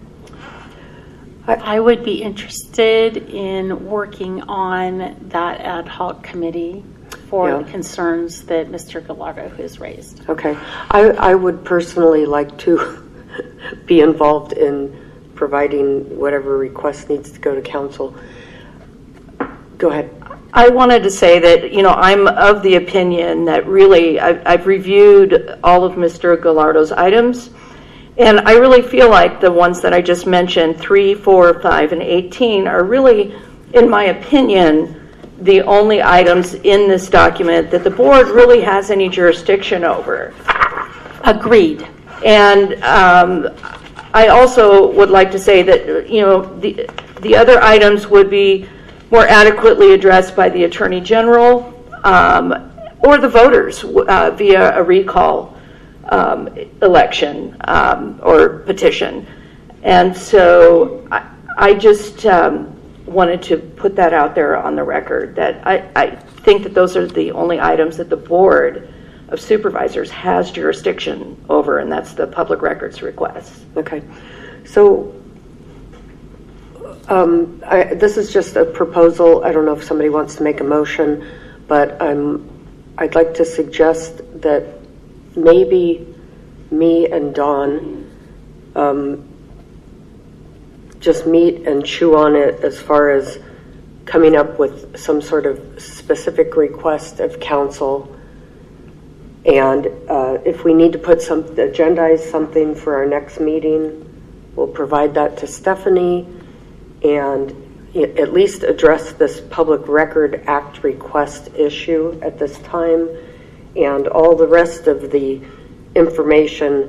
I would be interested in working on that ad hoc committee for the concerns that Mr. Gallardo has raised. Okay. I would personally like to be involved in providing whatever request needs to go to council. Go ahead. I wanted to say that, I'm of the opinion that really I've reviewed all of Mr. Gallardo's items, and I really feel like the ones that I just mentioned, 3, 4, 5, and 18, are really, in my opinion, the only items in this document that the board really has any jurisdiction over. Agreed. And I also would like to say that, the other items would be more adequately addressed by the Attorney General or the voters via a recall election or petition. And so I just wanted to put that out there on the record, that I think that those are the only items that the Board of Supervisors has jurisdiction over, and that's the public records request. Okay. So this is just a proposal. I don't know if somebody wants to make a motion, but I'd like to suggest that maybe me and Dawn just meet and chew on it as far as coming up with some sort of specific request of council. And if we need to agendize something for our next meeting, we'll provide that to Stephanie and at least address this Public Record Act request issue at this time, and all the rest of the information,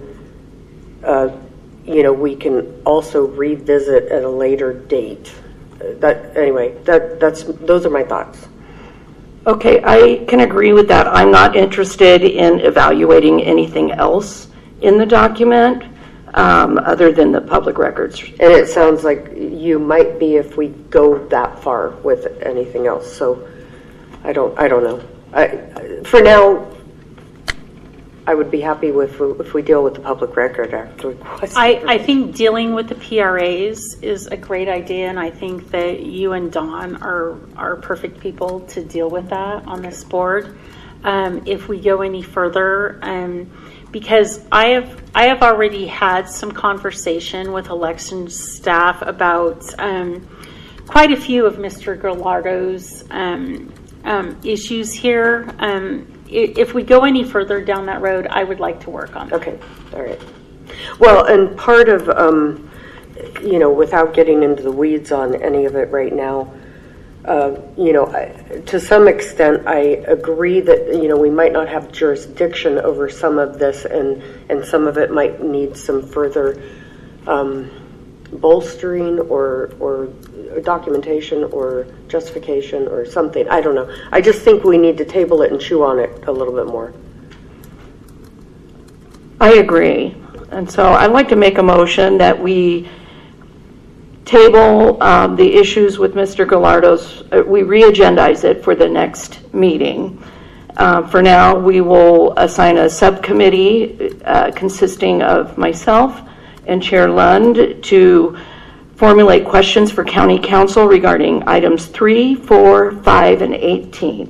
we can also revisit at a later date. Those are my thoughts. Okay, I can agree with that. I'm not interested in evaluating anything else in the document other than the public records. And it sounds like you might be if we go that far with anything else. So I don't know. For now, I would be happy if we deal with the Public Record Act request. I think dealing with the PRAs is a great idea, and I think that you and Dawn are perfect people to deal with that on this board. If we go any further, because I have already had some conversation with elections staff about quite a few of Mr. Gallardo's issues here. If we go any further down that road, I would like to work on it. Okay, all right. Well, and part of, without getting into the weeds on any of it right now, to some extent, I agree that, we might not have jurisdiction over some of this, and some of it might need some further bolstering or documentation or justification or something. I don't know. I just think we need to table it and chew on it a little bit more. I agree. And so I'd like to make a motion that we table the issues with Mr. Gallardo's, we re-agendize it for the next meeting. For now, we will assign a subcommittee consisting of myself and Chair Lund to formulate questions for County Council regarding items 3, 4, 5, and 18.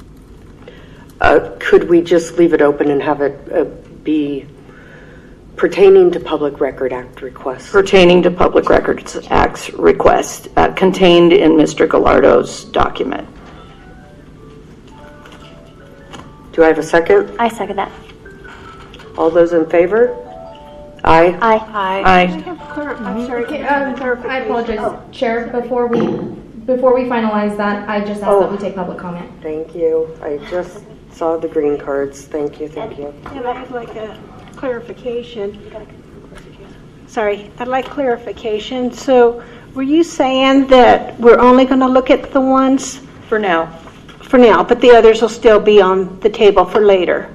Could we just leave it open and have it be pertaining to Public Record Act requests? Pertaining to Public Records Act request contained in Mr. Gallardo's document. Do I have a second? I second that. All those in favor? Aye. Aye. Aye. I'm sorry. I apologize, Chair. Before we finalize that, I just asked that we take public comment. Thank you. I just saw the green cards. Thank you. And I'd like a clarification. Sorry, I'd like clarification. So, were you saying that we're only going to look at the ones For now. for now, but the others will still be on the table for later?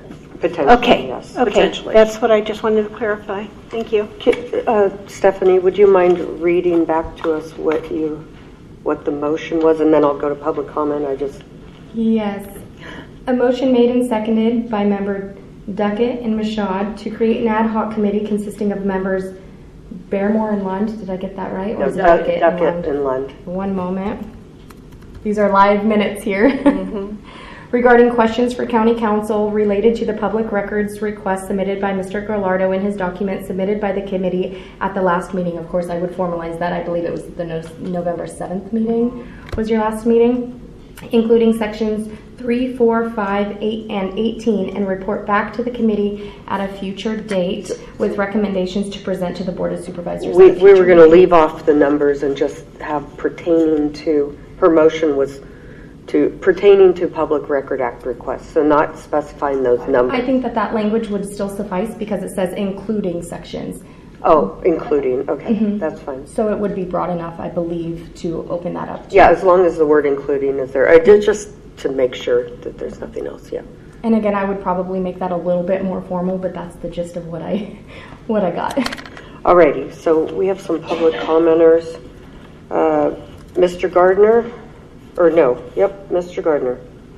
Potentially, Okay, yes. okay. Potentially. That's what I just wanted to clarify. Thank you. Stephanie, would you mind reading back to us what the motion was, and then I'll go to public comment? Yes. A motion made and seconded by member Duckett and Mashad to create an ad hoc committee consisting of members Barrymore and Lund. Did I get that right? Or is it Duckett and Lund. One moment. These are live minutes here. Regarding questions for County Council related to the public records request submitted by Mr. Gallardo in his document submitted by the committee at the last meeting. Of course, I would formalize that. I believe it was the November 7th meeting was your last meeting, including sections 3, 4, 5, 8, and 18, and report back to the committee at a future date with recommendations to present to the Board of Supervisors. We were going to leave off the numbers and just have pertaining to, her motion was pertaining to Public Record Act requests, so not specifying those numbers. I think that language would still suffice because it says including sections. Oh, including, okay, that's fine. So it would be broad enough, I believe, to open that up. Yeah, as long as the word including is there. I did just to make sure that there's nothing else, yeah. And again, I would probably make that a little bit more formal, but that's the gist of what I got. Alrighty, so we have some public commenters. Mr. Gardner, or no, yep, Mr. Gardner.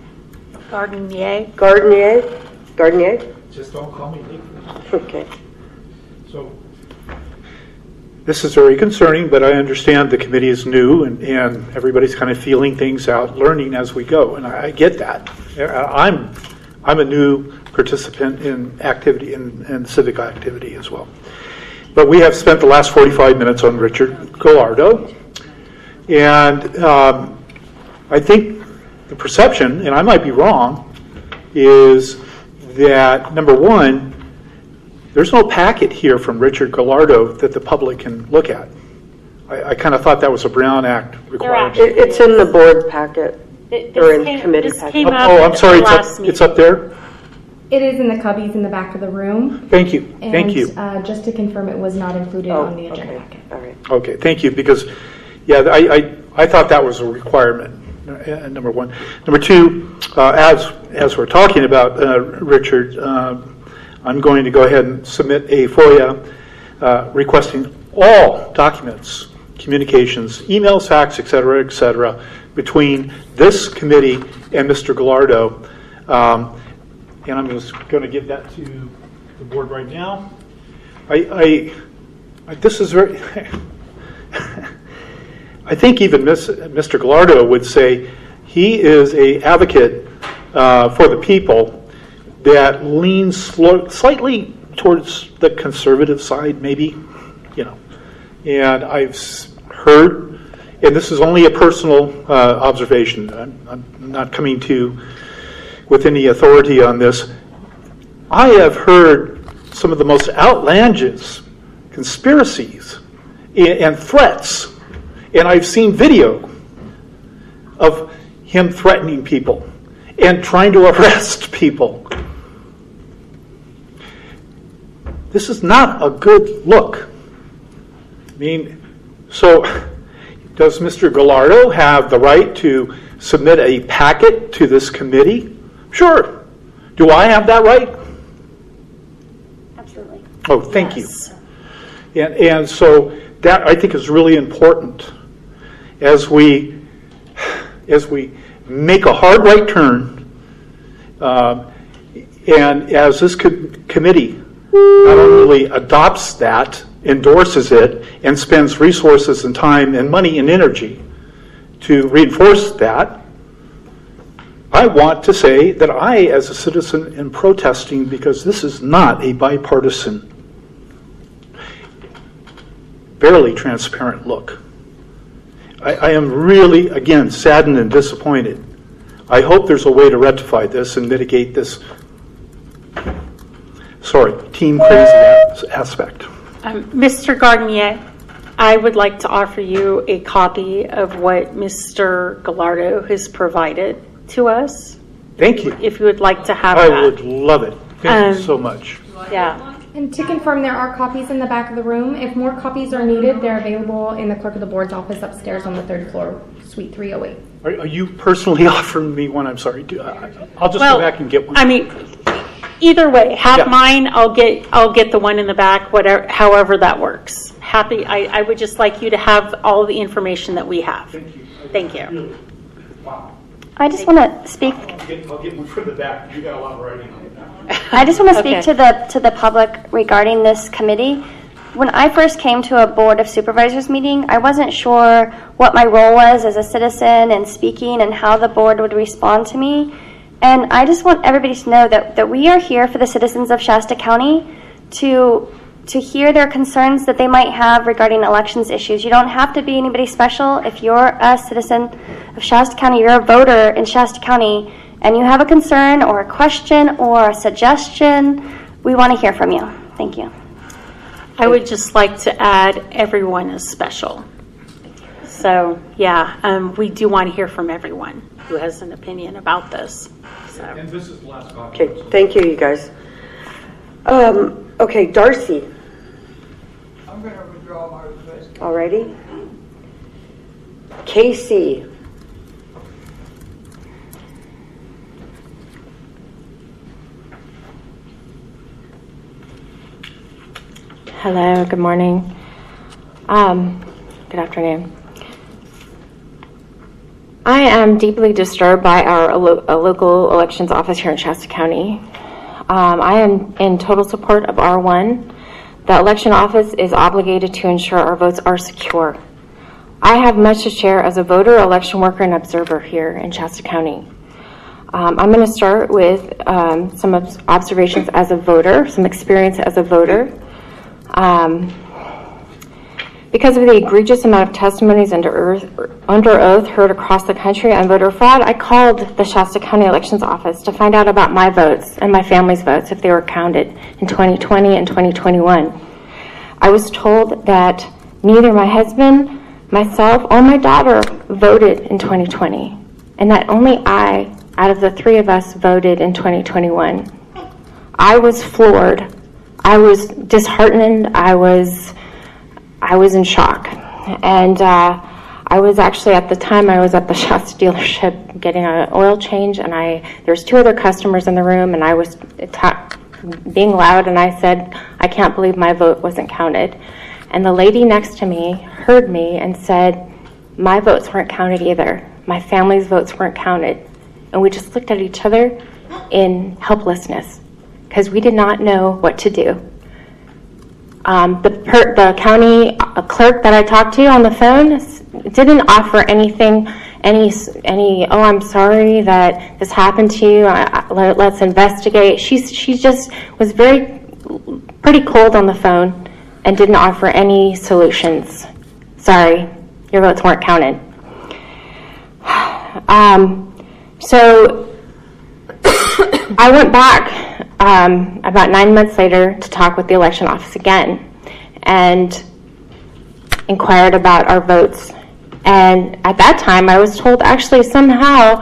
Gardnier? Just don't call me Nick. Okay. So, this is very concerning, but I understand the committee is new and everybody's kind of feeling things out, learning as we go, and I get that. I'm a new participant in activity and civic activity as well. But we have spent the last 45 minutes on Richard Gallardo, and I think the perception, and I might be wrong, is that, number one, there's no packet here from Richard Gallardo that the public can look at. I kind of thought that was a Brown Act requirement. It's in the board packet, or in committee packet. Oh, I'm sorry, it's up there? It is in the cubbies in the back of the room. Thank you, thank you. Just to confirm, it was not included on the agenda packet. All right. Okay, thank you, because, yeah, I thought that was a requirement, number one. Number two, as we're talking about Richard, I'm going to go ahead and submit a FOIA requesting all documents, communications, emails, fax, et cetera, between this committee and Mr. Gallardo. And I'm just going to give that to the board right now. This is very... I think even Mr. Gallardo would say he is an advocate for the people that leans slightly towards the conservative side, maybe, And I've heard, and this is only a personal observation. I'm not coming to with any authority on this. I have heard some of the most outlandish conspiracies and threats, and I've seen video of him threatening people and trying to arrest people. This is not a good look. I mean, so does Mr. Gallardo have the right to submit a packet to this committee? Sure. Do I have that right? Absolutely. Oh, thank you. And so that, I think, is really important as we make a hard right turn, and as this committee not only adopts that, endorses it, and spends resources and time and money and energy to reinforce that, I want to say that I, as a citizen, am protesting because this is not a bipartisan, barely transparent look. I am really, again, saddened and disappointed. I hope there's a way to rectify this and mitigate this, team crazy aspect. Mr. Gardnier, I would like to offer you a copy of what Mr. Gallardo has provided to us. Thank you. If you would like to have I that. would love it. Thank you so much. Yeah. And to confirm, there are copies in the back of the room. If more copies are needed, they're available in the clerk of the board's office upstairs on the 3rd floor, suite 308. Are you personally offering me one? I'm sorry. I'll just go back and get one. I mean, Either way, have Yeah. mine. I'll get the one in the back. Whatever, however that works. Happy. I would just like you to have all the information that we have. Thank you. Wow. I just want to speak. I'll get one from the back. You got a lot of writing on it now. I just want to Okay. speak to the public regarding this committee. When I first came to a Board of Supervisors meeting, I wasn't sure what my role was as a citizen and speaking and how the board would respond to me. And I just want everybody to know that we are here for the citizens of Shasta County to hear their concerns that they might have regarding elections issues. You don't have to be anybody special. If you're a citizen of Shasta County, you're a voter in Shasta County, and you have a concern or a question or a suggestion, we want to hear from you. Thank you. I would just like to add, everyone is special. So, yeah, we do want to hear from everyone who has an opinion about this. So. And this is the last copy. Okay, thank you, you guys. Okay, Darcy. I'm going to withdraw my request. Alrighty. Casey. Hello, good morning. Good afternoon. I am deeply disturbed by our local elections office here in Shasta County. I am in total support of R1. The election office is obligated to ensure our votes are secure. I have much to share as a voter, election worker, and observer here in Shasta County. I'm going to start with some observations as a voter, some experience as a voter. Because of the egregious amount of testimonies under oath heard across the country on voter fraud, I called the Shasta County Elections Office to find out about my votes and my family's votes if they were counted in 2020 and 2021. I was told that neither my husband, myself, or my daughter voted in 2020, and that only I, out of the three of us, voted in 2021. I was floored. I was disheartened. I was in shock. And I was actually, at the time, I was at the Shasta dealership getting an oil change, and there's two other customers in the room, and I was being loud, and I said, I can't believe my vote wasn't counted. And the lady next to me heard me and said, my votes weren't counted either. My family's votes weren't counted. And we just looked at each other in helplessness because we did not know what to do. The county clerk that I talked to on the phone didn't offer anything, oh, I'm sorry that this happened to you, let's investigate. She just was pretty cold on the phone and didn't offer any solutions. Sorry, your votes weren't counted. So I went back about 9 months later to talk with the election office again and inquired about our votes. And at that time, I was told actually somehow,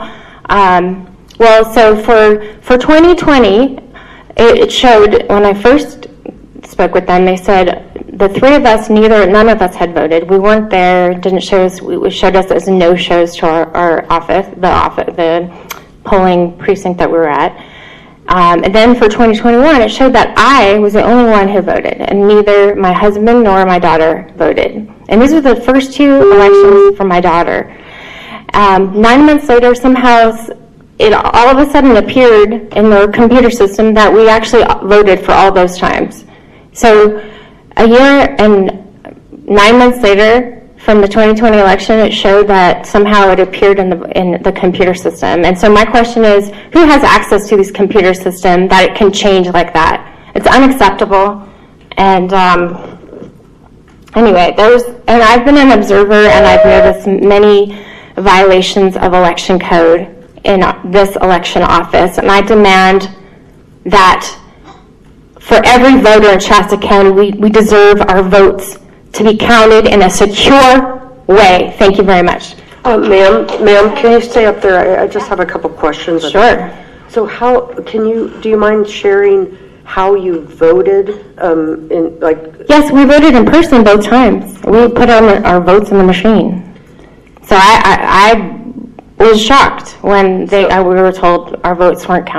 so for 2020, it showed when I first spoke with them, they said the three of us, none of us had voted. We weren't there, didn't show us, it showed us as no-shows to our office, the polling precinct that we were at. And then for 2021, it showed that I was the only one who voted, and neither my husband nor my daughter voted. And these were the first two elections for my daughter. 9 months later, somehow, it all of a sudden appeared in the computer system that we actually voted for all those times. So a year and 9 months later, from the 2020 election, it showed that somehow it appeared in the computer system. And so my question is, who has access to this computer system that it can change like that? It's unacceptable. And anyway, and I've been an observer, and I've noticed many violations of election code in this election office. And I demand that for every voter in Shasta County, we deserve our votes to be counted in a secure way. Thank you very much. Ma'am, can you stay up there? I just have a couple questions. Sure. So do you mind sharing how you voted? Yes, we voted in person both times. We put our votes in the machine. So I was shocked when we were told our votes weren't counted.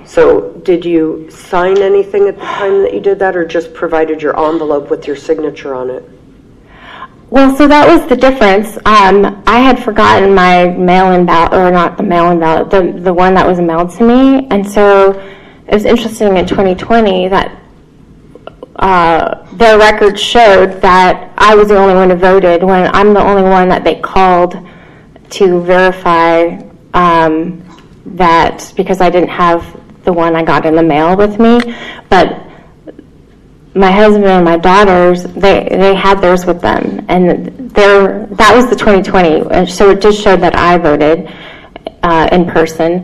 So did you sign anything at the time that you did that, or just provided your envelope with your signature on it? Well, so that was the difference. I had forgotten my mail-in ballot, or not the mail-in ballot, the one that was mailed to me. And so it was interesting in 2020 that their records showed that I was the only one who voted, when I'm the only one that they called to verify that, because I didn't have the one I got in the mail with me. But my husband and my daughters, they had theirs with them, and that was the 2020. And so it just showed that I voted in person,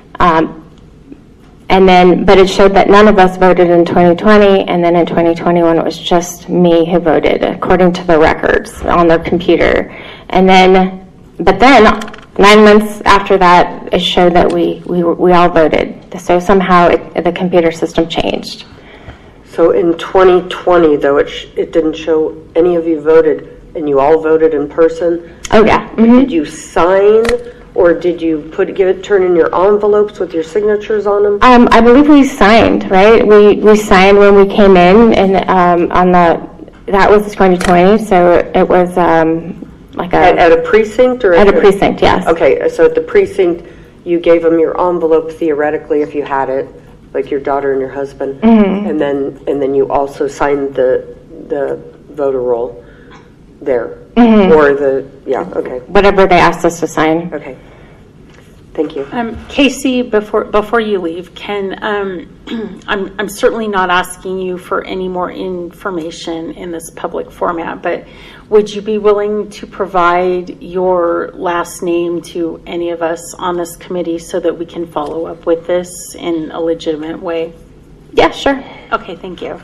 but it showed that none of us voted in 2020, and then in 2021 it was just me who voted according to the records on their computer. But then 9 months after that, it showed that we all voted. So somehow the computer system changed. So in 2020, though, it didn't show any of you voted, and you all voted in person? Oh, yeah. Mm-hmm. Did you sign, or did you turn in your envelopes with your signatures on them? I believe we signed, right? We signed when we came in, and that was 2020, so it was like At a precinct? Or at a precinct, yes. Okay, so at the precinct, you gave them your envelope theoretically if you had it, like your daughter and your husband, and then you also signed the voter roll there, or okay, whatever they asked us to sign. Okay, thank you. Casey, before you leave, I'm certainly not asking you for any more information in this public format, but would you be willing to provide your last name to any of us on this committee so that we can follow up with this in a legitimate way? Yeah, sure. Okay, thank you.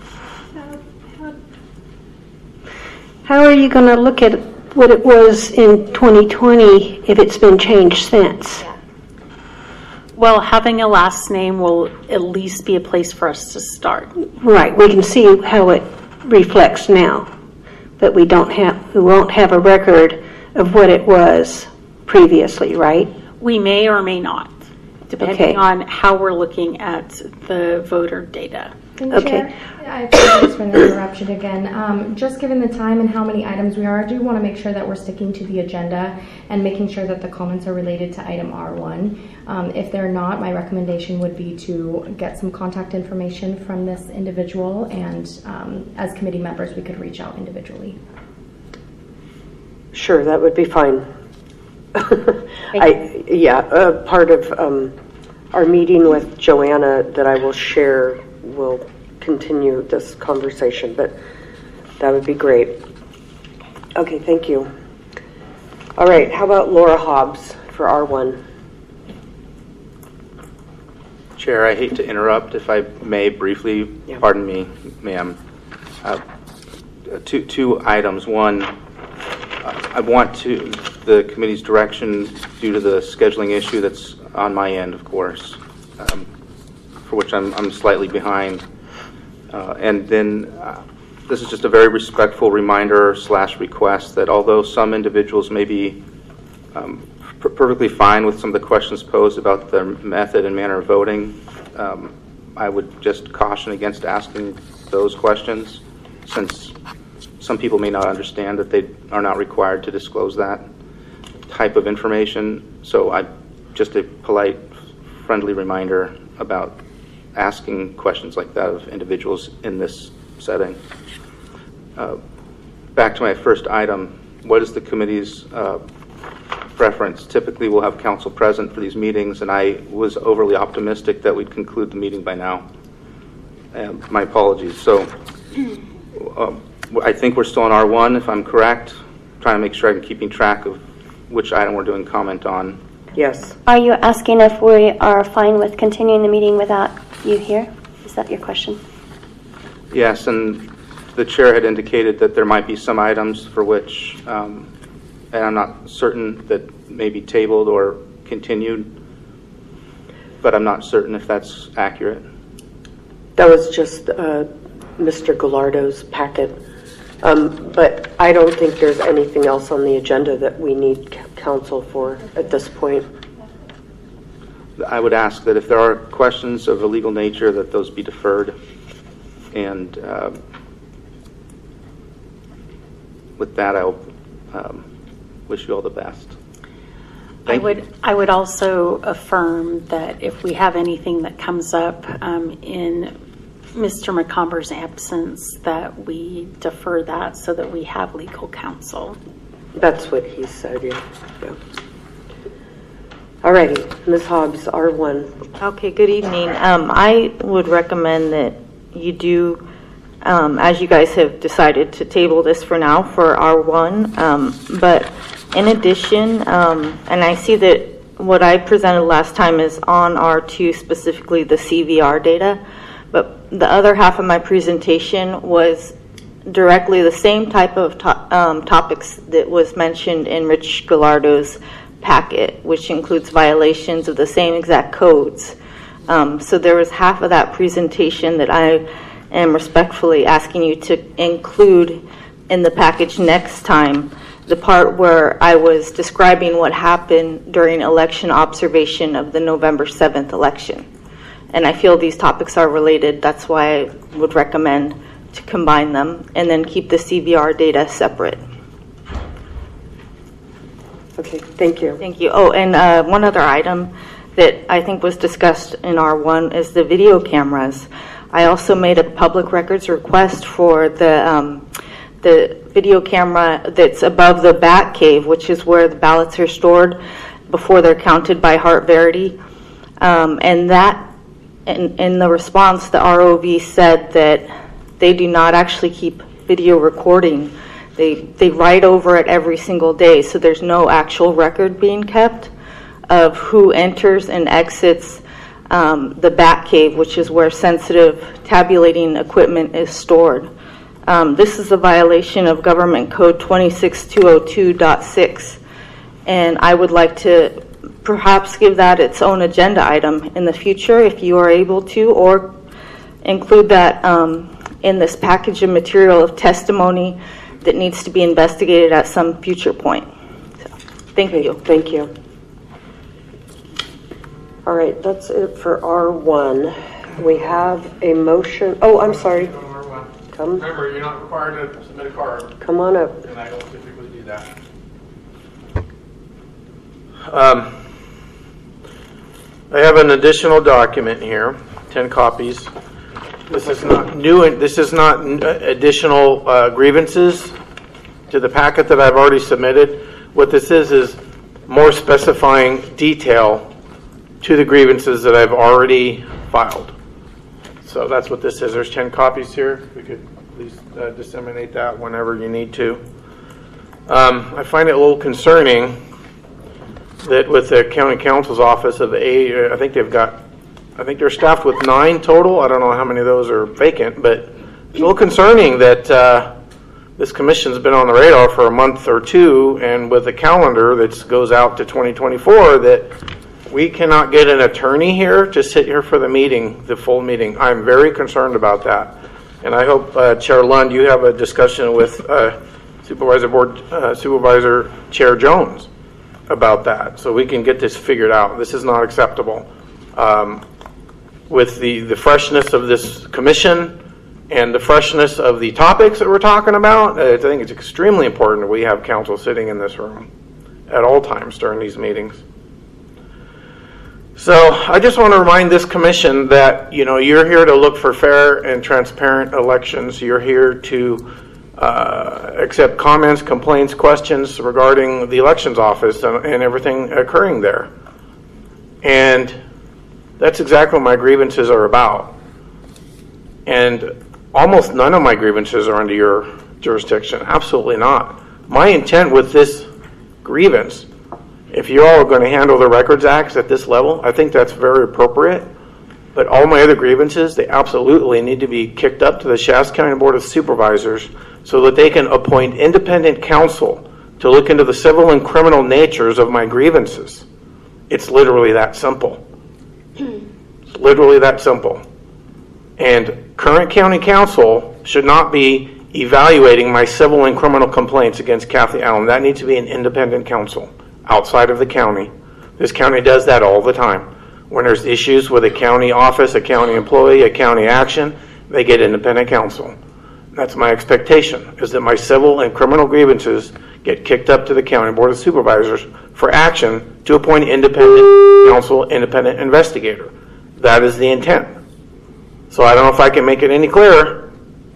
How are you going to look at what it was in 2020 if it's been changed since? Well, having a last name will at least be a place for us to start. Right, we can see how it reflects now, but we won't have a record of what it was previously, right? We may or may not, depending on how we're looking at the voter data. Chair, I apologize for the interruption again. Just given the time and how many items we are, I do want to make sure that we're sticking to the agenda and making sure that the comments are related to item R1. If they're not, my recommendation would be to get some contact information from this individual, and as committee members, we could reach out individually. Sure, that would be fine. Part of our meeting with Joanna that I will share will continue this conversation, but that would be great. Okay, thank you. All right, how about Laura Hobbs for R1? Chair, I hate to interrupt, if I may briefly. Yeah. Pardon me, ma'am. Two items. One, I want the committee's direction due to the scheduling issue that's on my end, of course, for which I'm slightly behind. And then this is just a very respectful reminder / request that although some individuals may be perfectly fine with some of the questions posed about the method and manner of voting, I would just caution against asking those questions, since some people may not understand that they are not required to disclose that type of information. So just a polite, friendly reminder about asking questions like that of individuals in this setting. Back to my first item, what is the committee's preference? Typically we'll have council present for these meetings, and I was overly optimistic that we'd conclude the meeting by now. My apologies. So I think we're still on R1, if I'm correct. Trying to make sure I'm keeping track of which item we're doing comment on. Yes. Are you asking if we are fine with continuing the meeting without you here? Is that your question? Yes, and the chair had indicated that there might be some items for which, and I'm not certain, that may be tabled or continued, but I'm not certain if that's accurate. That was just Mr. Gallardo's packet. But I don't think there's anything else on the agenda that we need counsel for at this point. I would ask that if there are questions of a legal nature, that those be deferred. And with that, I'll wish you all the best. I would also affirm that if we have anything that comes up in Mr. McComber's absence, that we defer that so that we have legal counsel. That's what he said, yeah. All righty, Ms. Hobbs, R1. Okay, good evening. I would recommend that you do, as you guys have decided to table this for now for R1, but in addition, and I see that what I presented last time is on R2, specifically the CVR data, but the other half of my presentation was directly the same type of topics that was mentioned in Rich Gallardo's packet, which includes violations of the same exact codes. So there was half of that presentation that I am respectfully asking you to include in the package next time, the part where I was describing what happened during election observation of the November 7th election. And I feel these topics are related. That's why I would recommend to combine them and then keep the CVR data separate. Okay, thank you. Thank you. Oh, and one other item that I think was discussed in R1 is the video cameras. I also made a public records request for the video camera that's above the bat cave, which is where the ballots are stored before they're counted by Hart Verity. And that, in the response, the ROV said that they do not actually keep video recording. They write over it every single day, so there's no actual record being kept of who enters and exits the bat cave, which is where sensitive tabulating equipment is stored. This is a violation of Government Code 26202.6, and I would like to perhaps give that its own agenda item in the future if you are able to, or include that in this package of material of testimony that needs to be investigated at some future point. So, thank you. Thank you. All right, that's it for R1. We have a motion. Oh, I'm sorry. Come. Remember, you're not required to submit a card. Come on up. And I don't typically do that. I have an additional document here, 10 copies. This is not new. This is not additional grievances to the packet that I've already submitted. What this is more specifying detail to the grievances that I've already filed. So that's what this is. There's 10 copies here. We could please disseminate that whenever you need to. I find it a little concerning that with the county counsel's office of I think they're staffed with 9 total. I don't know how many of those are vacant, but it's a little concerning that this commission's been on the radar for a month or two, and with a calendar that goes out to 2024, that we cannot get an attorney here to sit here for the meeting, the full meeting. I'm very concerned about that. And I hope, Chair Lund, you have a discussion with Supervisor Chair Jones about that, so we can get this figured out. This is not acceptable. With the freshness of this commission and the freshness of the topics that we're talking about, I think it's extremely important that we have counsel sitting in this room at all times during these meetings. So I just want to remind this commission that, you're here to look for fair and transparent elections. You're here to accept comments, complaints, questions regarding the elections office and everything occurring there. And that's exactly what my grievances are about. And almost none of my grievances are under your jurisdiction. Absolutely not. My intent with this grievance, if you all are going to handle the Records Acts at this level, I think that's very appropriate. But all my other grievances, they absolutely need to be kicked up to the Shasta County Board of Supervisors so that they can appoint independent counsel to look into the civil and criminal natures of my grievances. It's literally that simple. It's literally that simple. And current county counsel should not be evaluating my civil and criminal complaints against Kathy Allen. That needs to be an independent counsel outside of the county. This county does that all the time. When there's issues with a county office, a county employee, a county action, they get independent counsel. That's my expectation, is that my civil and criminal grievances get kicked up to the County Board of Supervisors for action to appoint independent counsel, independent investigator. That is the intent. So I don't know if I can make it any clearer.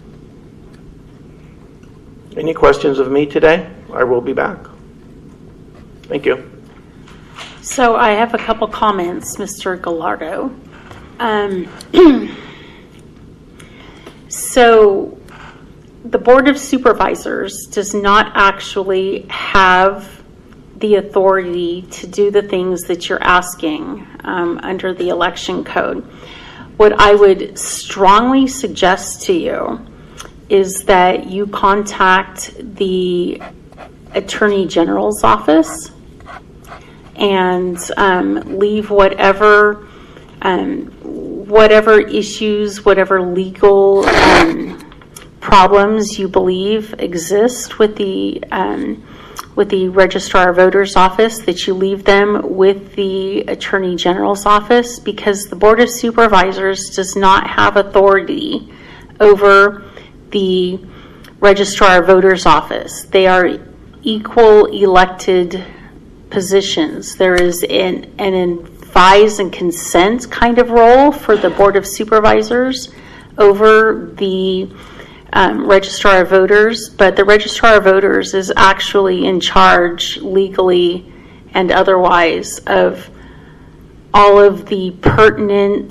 Any questions of me today? I will be back. Thank you. So I have a couple comments, Mr. Gallardo. So the Board of Supervisors does not actually have the authority to do the things that you're asking under the election code. What I would strongly suggest to you is that you contact the Attorney General's office and leave whatever issues, whatever legal problems you believe exist with the Registrar of Voters office, that you leave them with the Attorney General's office, because the Board of Supervisors does not have authority over the Registrar of Voters office. They are equal elected positions. There is an advise and consent kind of role for the Board of Supervisors over the Registrar of Voters, but the Registrar of Voters is actually in charge legally and otherwise of all of the pertinent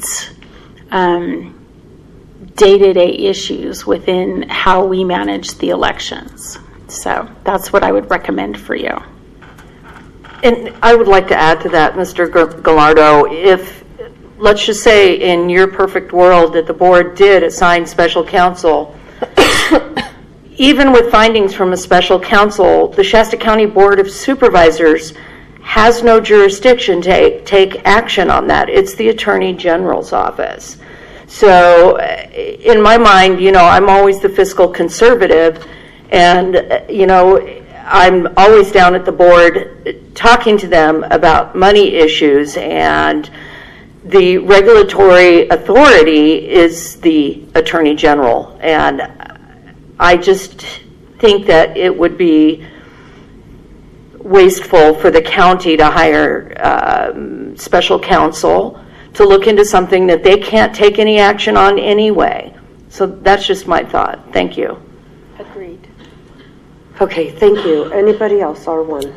day-to-day issues within how we manage the elections. So that's what I would recommend for you. And I would like to add to that, Mr. Gallardo, if, let's just say in your perfect world that the board did assign special counsel, even with findings from a special counsel, the Shasta County Board of Supervisors has no jurisdiction to take action on that. It's the Attorney General's office. So in my mind, I'm always the fiscal conservative, and, I'm always down at the board talking to them about money issues, and the regulatory authority is the Attorney General. And I just think that it would be wasteful for the county to hire special counsel to look into something that they can't take any action on anyway. So that's just my thought. Thank you. Agreed. Okay, thank you. Anybody else? R1.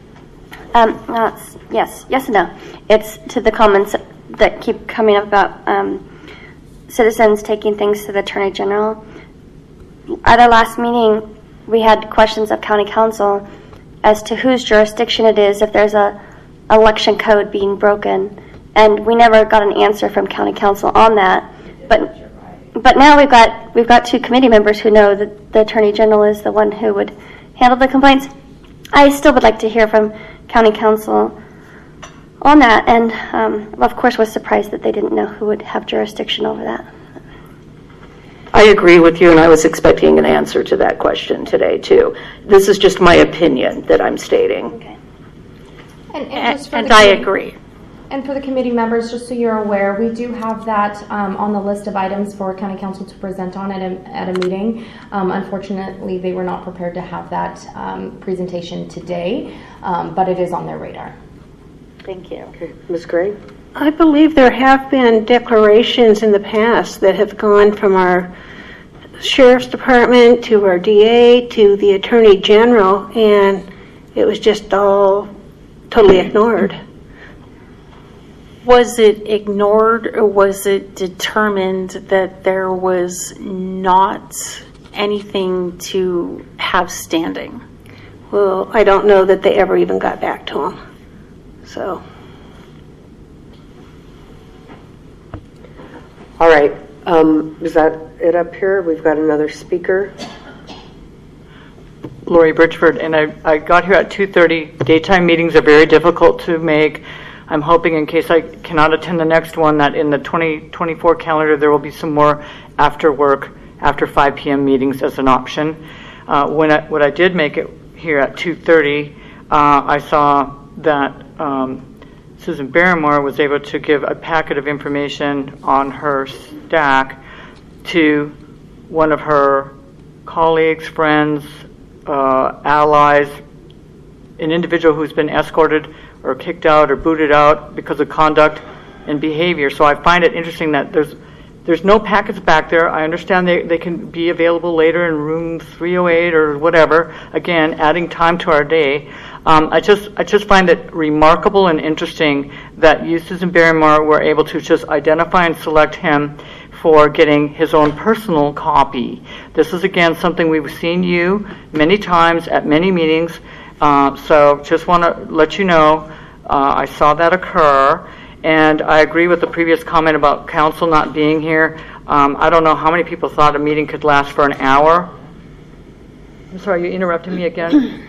Yes and no. It's to the comments that keep coming up about citizens taking things to the Attorney General. At our last meeting, we had questions of County Council as to whose jurisdiction it is if there's a election code being broken, and we never got an answer from County Council on that. But now we've got two committee members who know that the Attorney General is the one who would handle the complaints. I still would like to hear from County Council on that, and of course was surprised that they didn't know who would have jurisdiction over that. I agree with you, and I was expecting an answer to that question today, too. This is just my opinion that I'm stating. Okay. And I agree. And for the committee members, just so you're aware, we do have that on the list of items for County Council to present on at a meeting. Unfortunately, they were not prepared to have that presentation today, but it is on their radar. Thank you. Okay, Ms. Gray? I believe there have been declarations in the past that have gone from our Sheriff's Department to our DA to the Attorney General, and it was just all totally ignored. Was it ignored, or was it determined that there was not anything to have standing? Well, I don't know that they ever even got back to them. So. All right. Is that it up here? We've got another speaker. Lori Birchford, and I got here at 2:30. Daytime meetings are very difficult to make. I'm hoping, in case I cannot attend the next one, that in the 2024 calendar there will be some more after work, after 5 p.m. meetings as an option. When I did make it here at 2:30, I saw that Susan Barrymore was able to give a packet of information on her stack to one of her colleagues, friends, allies, an individual who's been escorted or kicked out or booted out because of conduct and behavior. So I find it interesting that there's no packets back there. I understand they can be available later in room 308 or whatever, again, adding time to our day. I just find it remarkable and interesting that you, Susan Barrymore, were able to just identify and select him for getting his own personal copy. This is, again, something we've seen you many times at many meetings. So just want to let you know I saw that occur. And I agree with the previous comment about council not being here. I don't know how many people thought a meeting could last for an hour. I'm sorry, you interrupted me again?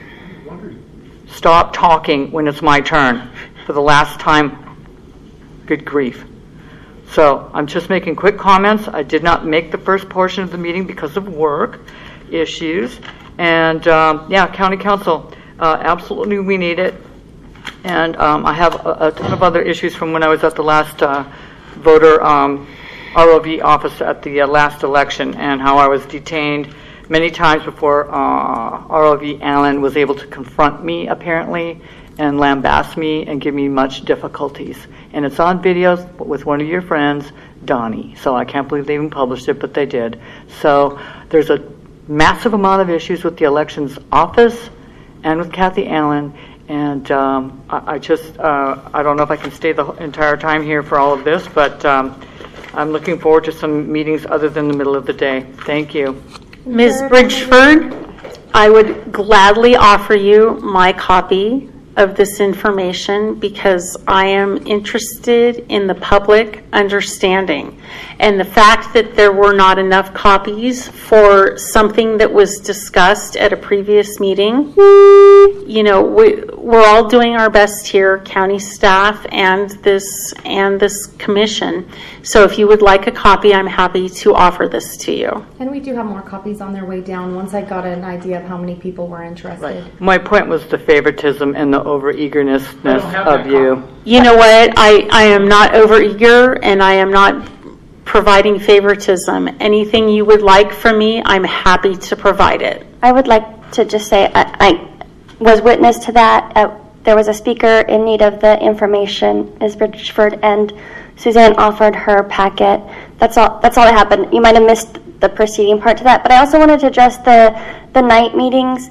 Stop talking when it's my turn for the last time. Good grief. So I'm just making quick comments. I did not make the first portion of the meeting because of work issues. And yeah, County Council, absolutely we need it. And I have a ton of other issues from when I was at the last voter ROV office at the last election, and how I was detained many times before ROV Allen was able to confront me, apparently, and lambast me and give me much difficulties. And it's on videos with one of your friends, Donnie. So I can't believe they even published it, but they did. So there's a massive amount of issues with the elections office and with Kathy Allen. And I don't know if I can stay the entire time here for all of this, but I'm looking forward to some meetings other than the middle of the day. Thank you. Ms. Bridgeford, I would gladly offer you my copy of this information because I am interested in the public understanding. And the fact that there were not enough copies for something that was discussed at a previous meeting, you know, we're all doing our best here, county staff and this commission. So if you would like a copy, I'm happy to offer this to you. And we do have more copies on their way down once I got an idea of how many people were interested. Right. My point was the favoritism and the over-eagerness of you. You know what? I am not overeager, and I am not providing favoritism. Anything you would like from me, I'm happy to provide it. I would like to just say I was witness to that. There was a speaker in need of the information, Ms. Bridgeford, and Suzanne offered her packet. That's all that happened. You might have missed the preceding part to that, but I also wanted to address the night meetings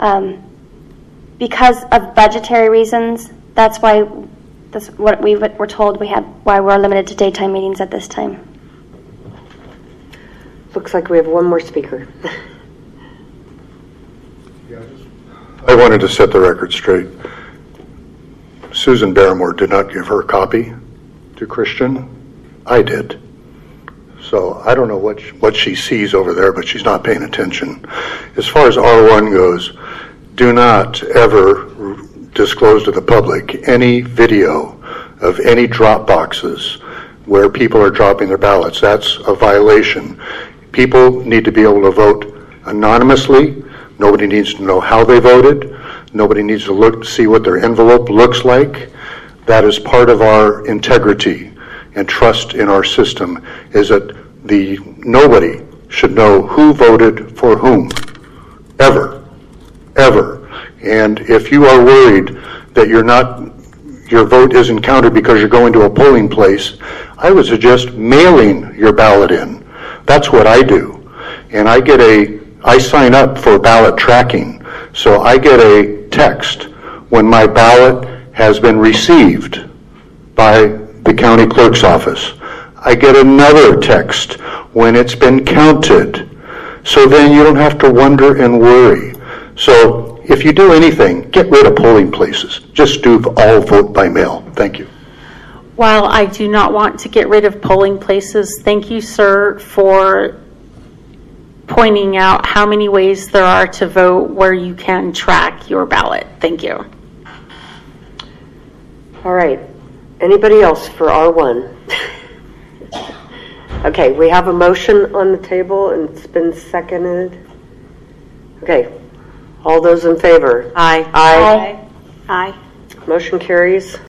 because of budgetary reasons. That's what we were told why we're limited to daytime meetings at this time. Looks like we have one more speaker. I wanted to set the record straight. Susan Barrymore did not give her copy to Christian. I did. So I don't know what she sees over there, but she's not paying attention. As far as R1 goes, do not ever disclose to the public any video of any drop boxes where people are dropping their ballots. That's a violation. People need to be able to vote anonymously. Nobody needs to know how they voted. Nobody needs to see what their envelope looks like. That is part of our integrity and trust in our system, is that nobody should know who voted for whom, ever. And if you are worried that your vote isn't counted because you're going to a polling place, I would suggest mailing your ballot in. That's what I do. And I sign up for ballot tracking. So I get a text when my ballot has been received by the county clerk's office. I get another text when it's been counted. So then you don't have to wonder and worry. So if you do anything, get rid of polling places. Just do all vote by mail. Thank you. While I do not want to get rid of polling places, thank you, sir, for pointing out how many ways there are to vote where you can track your ballot. Thank you. All right. Anybody else for R1? Okay, we have a motion on the table and it's been seconded. Okay. All those in favor? Aye. Aye. Aye. Motion carries.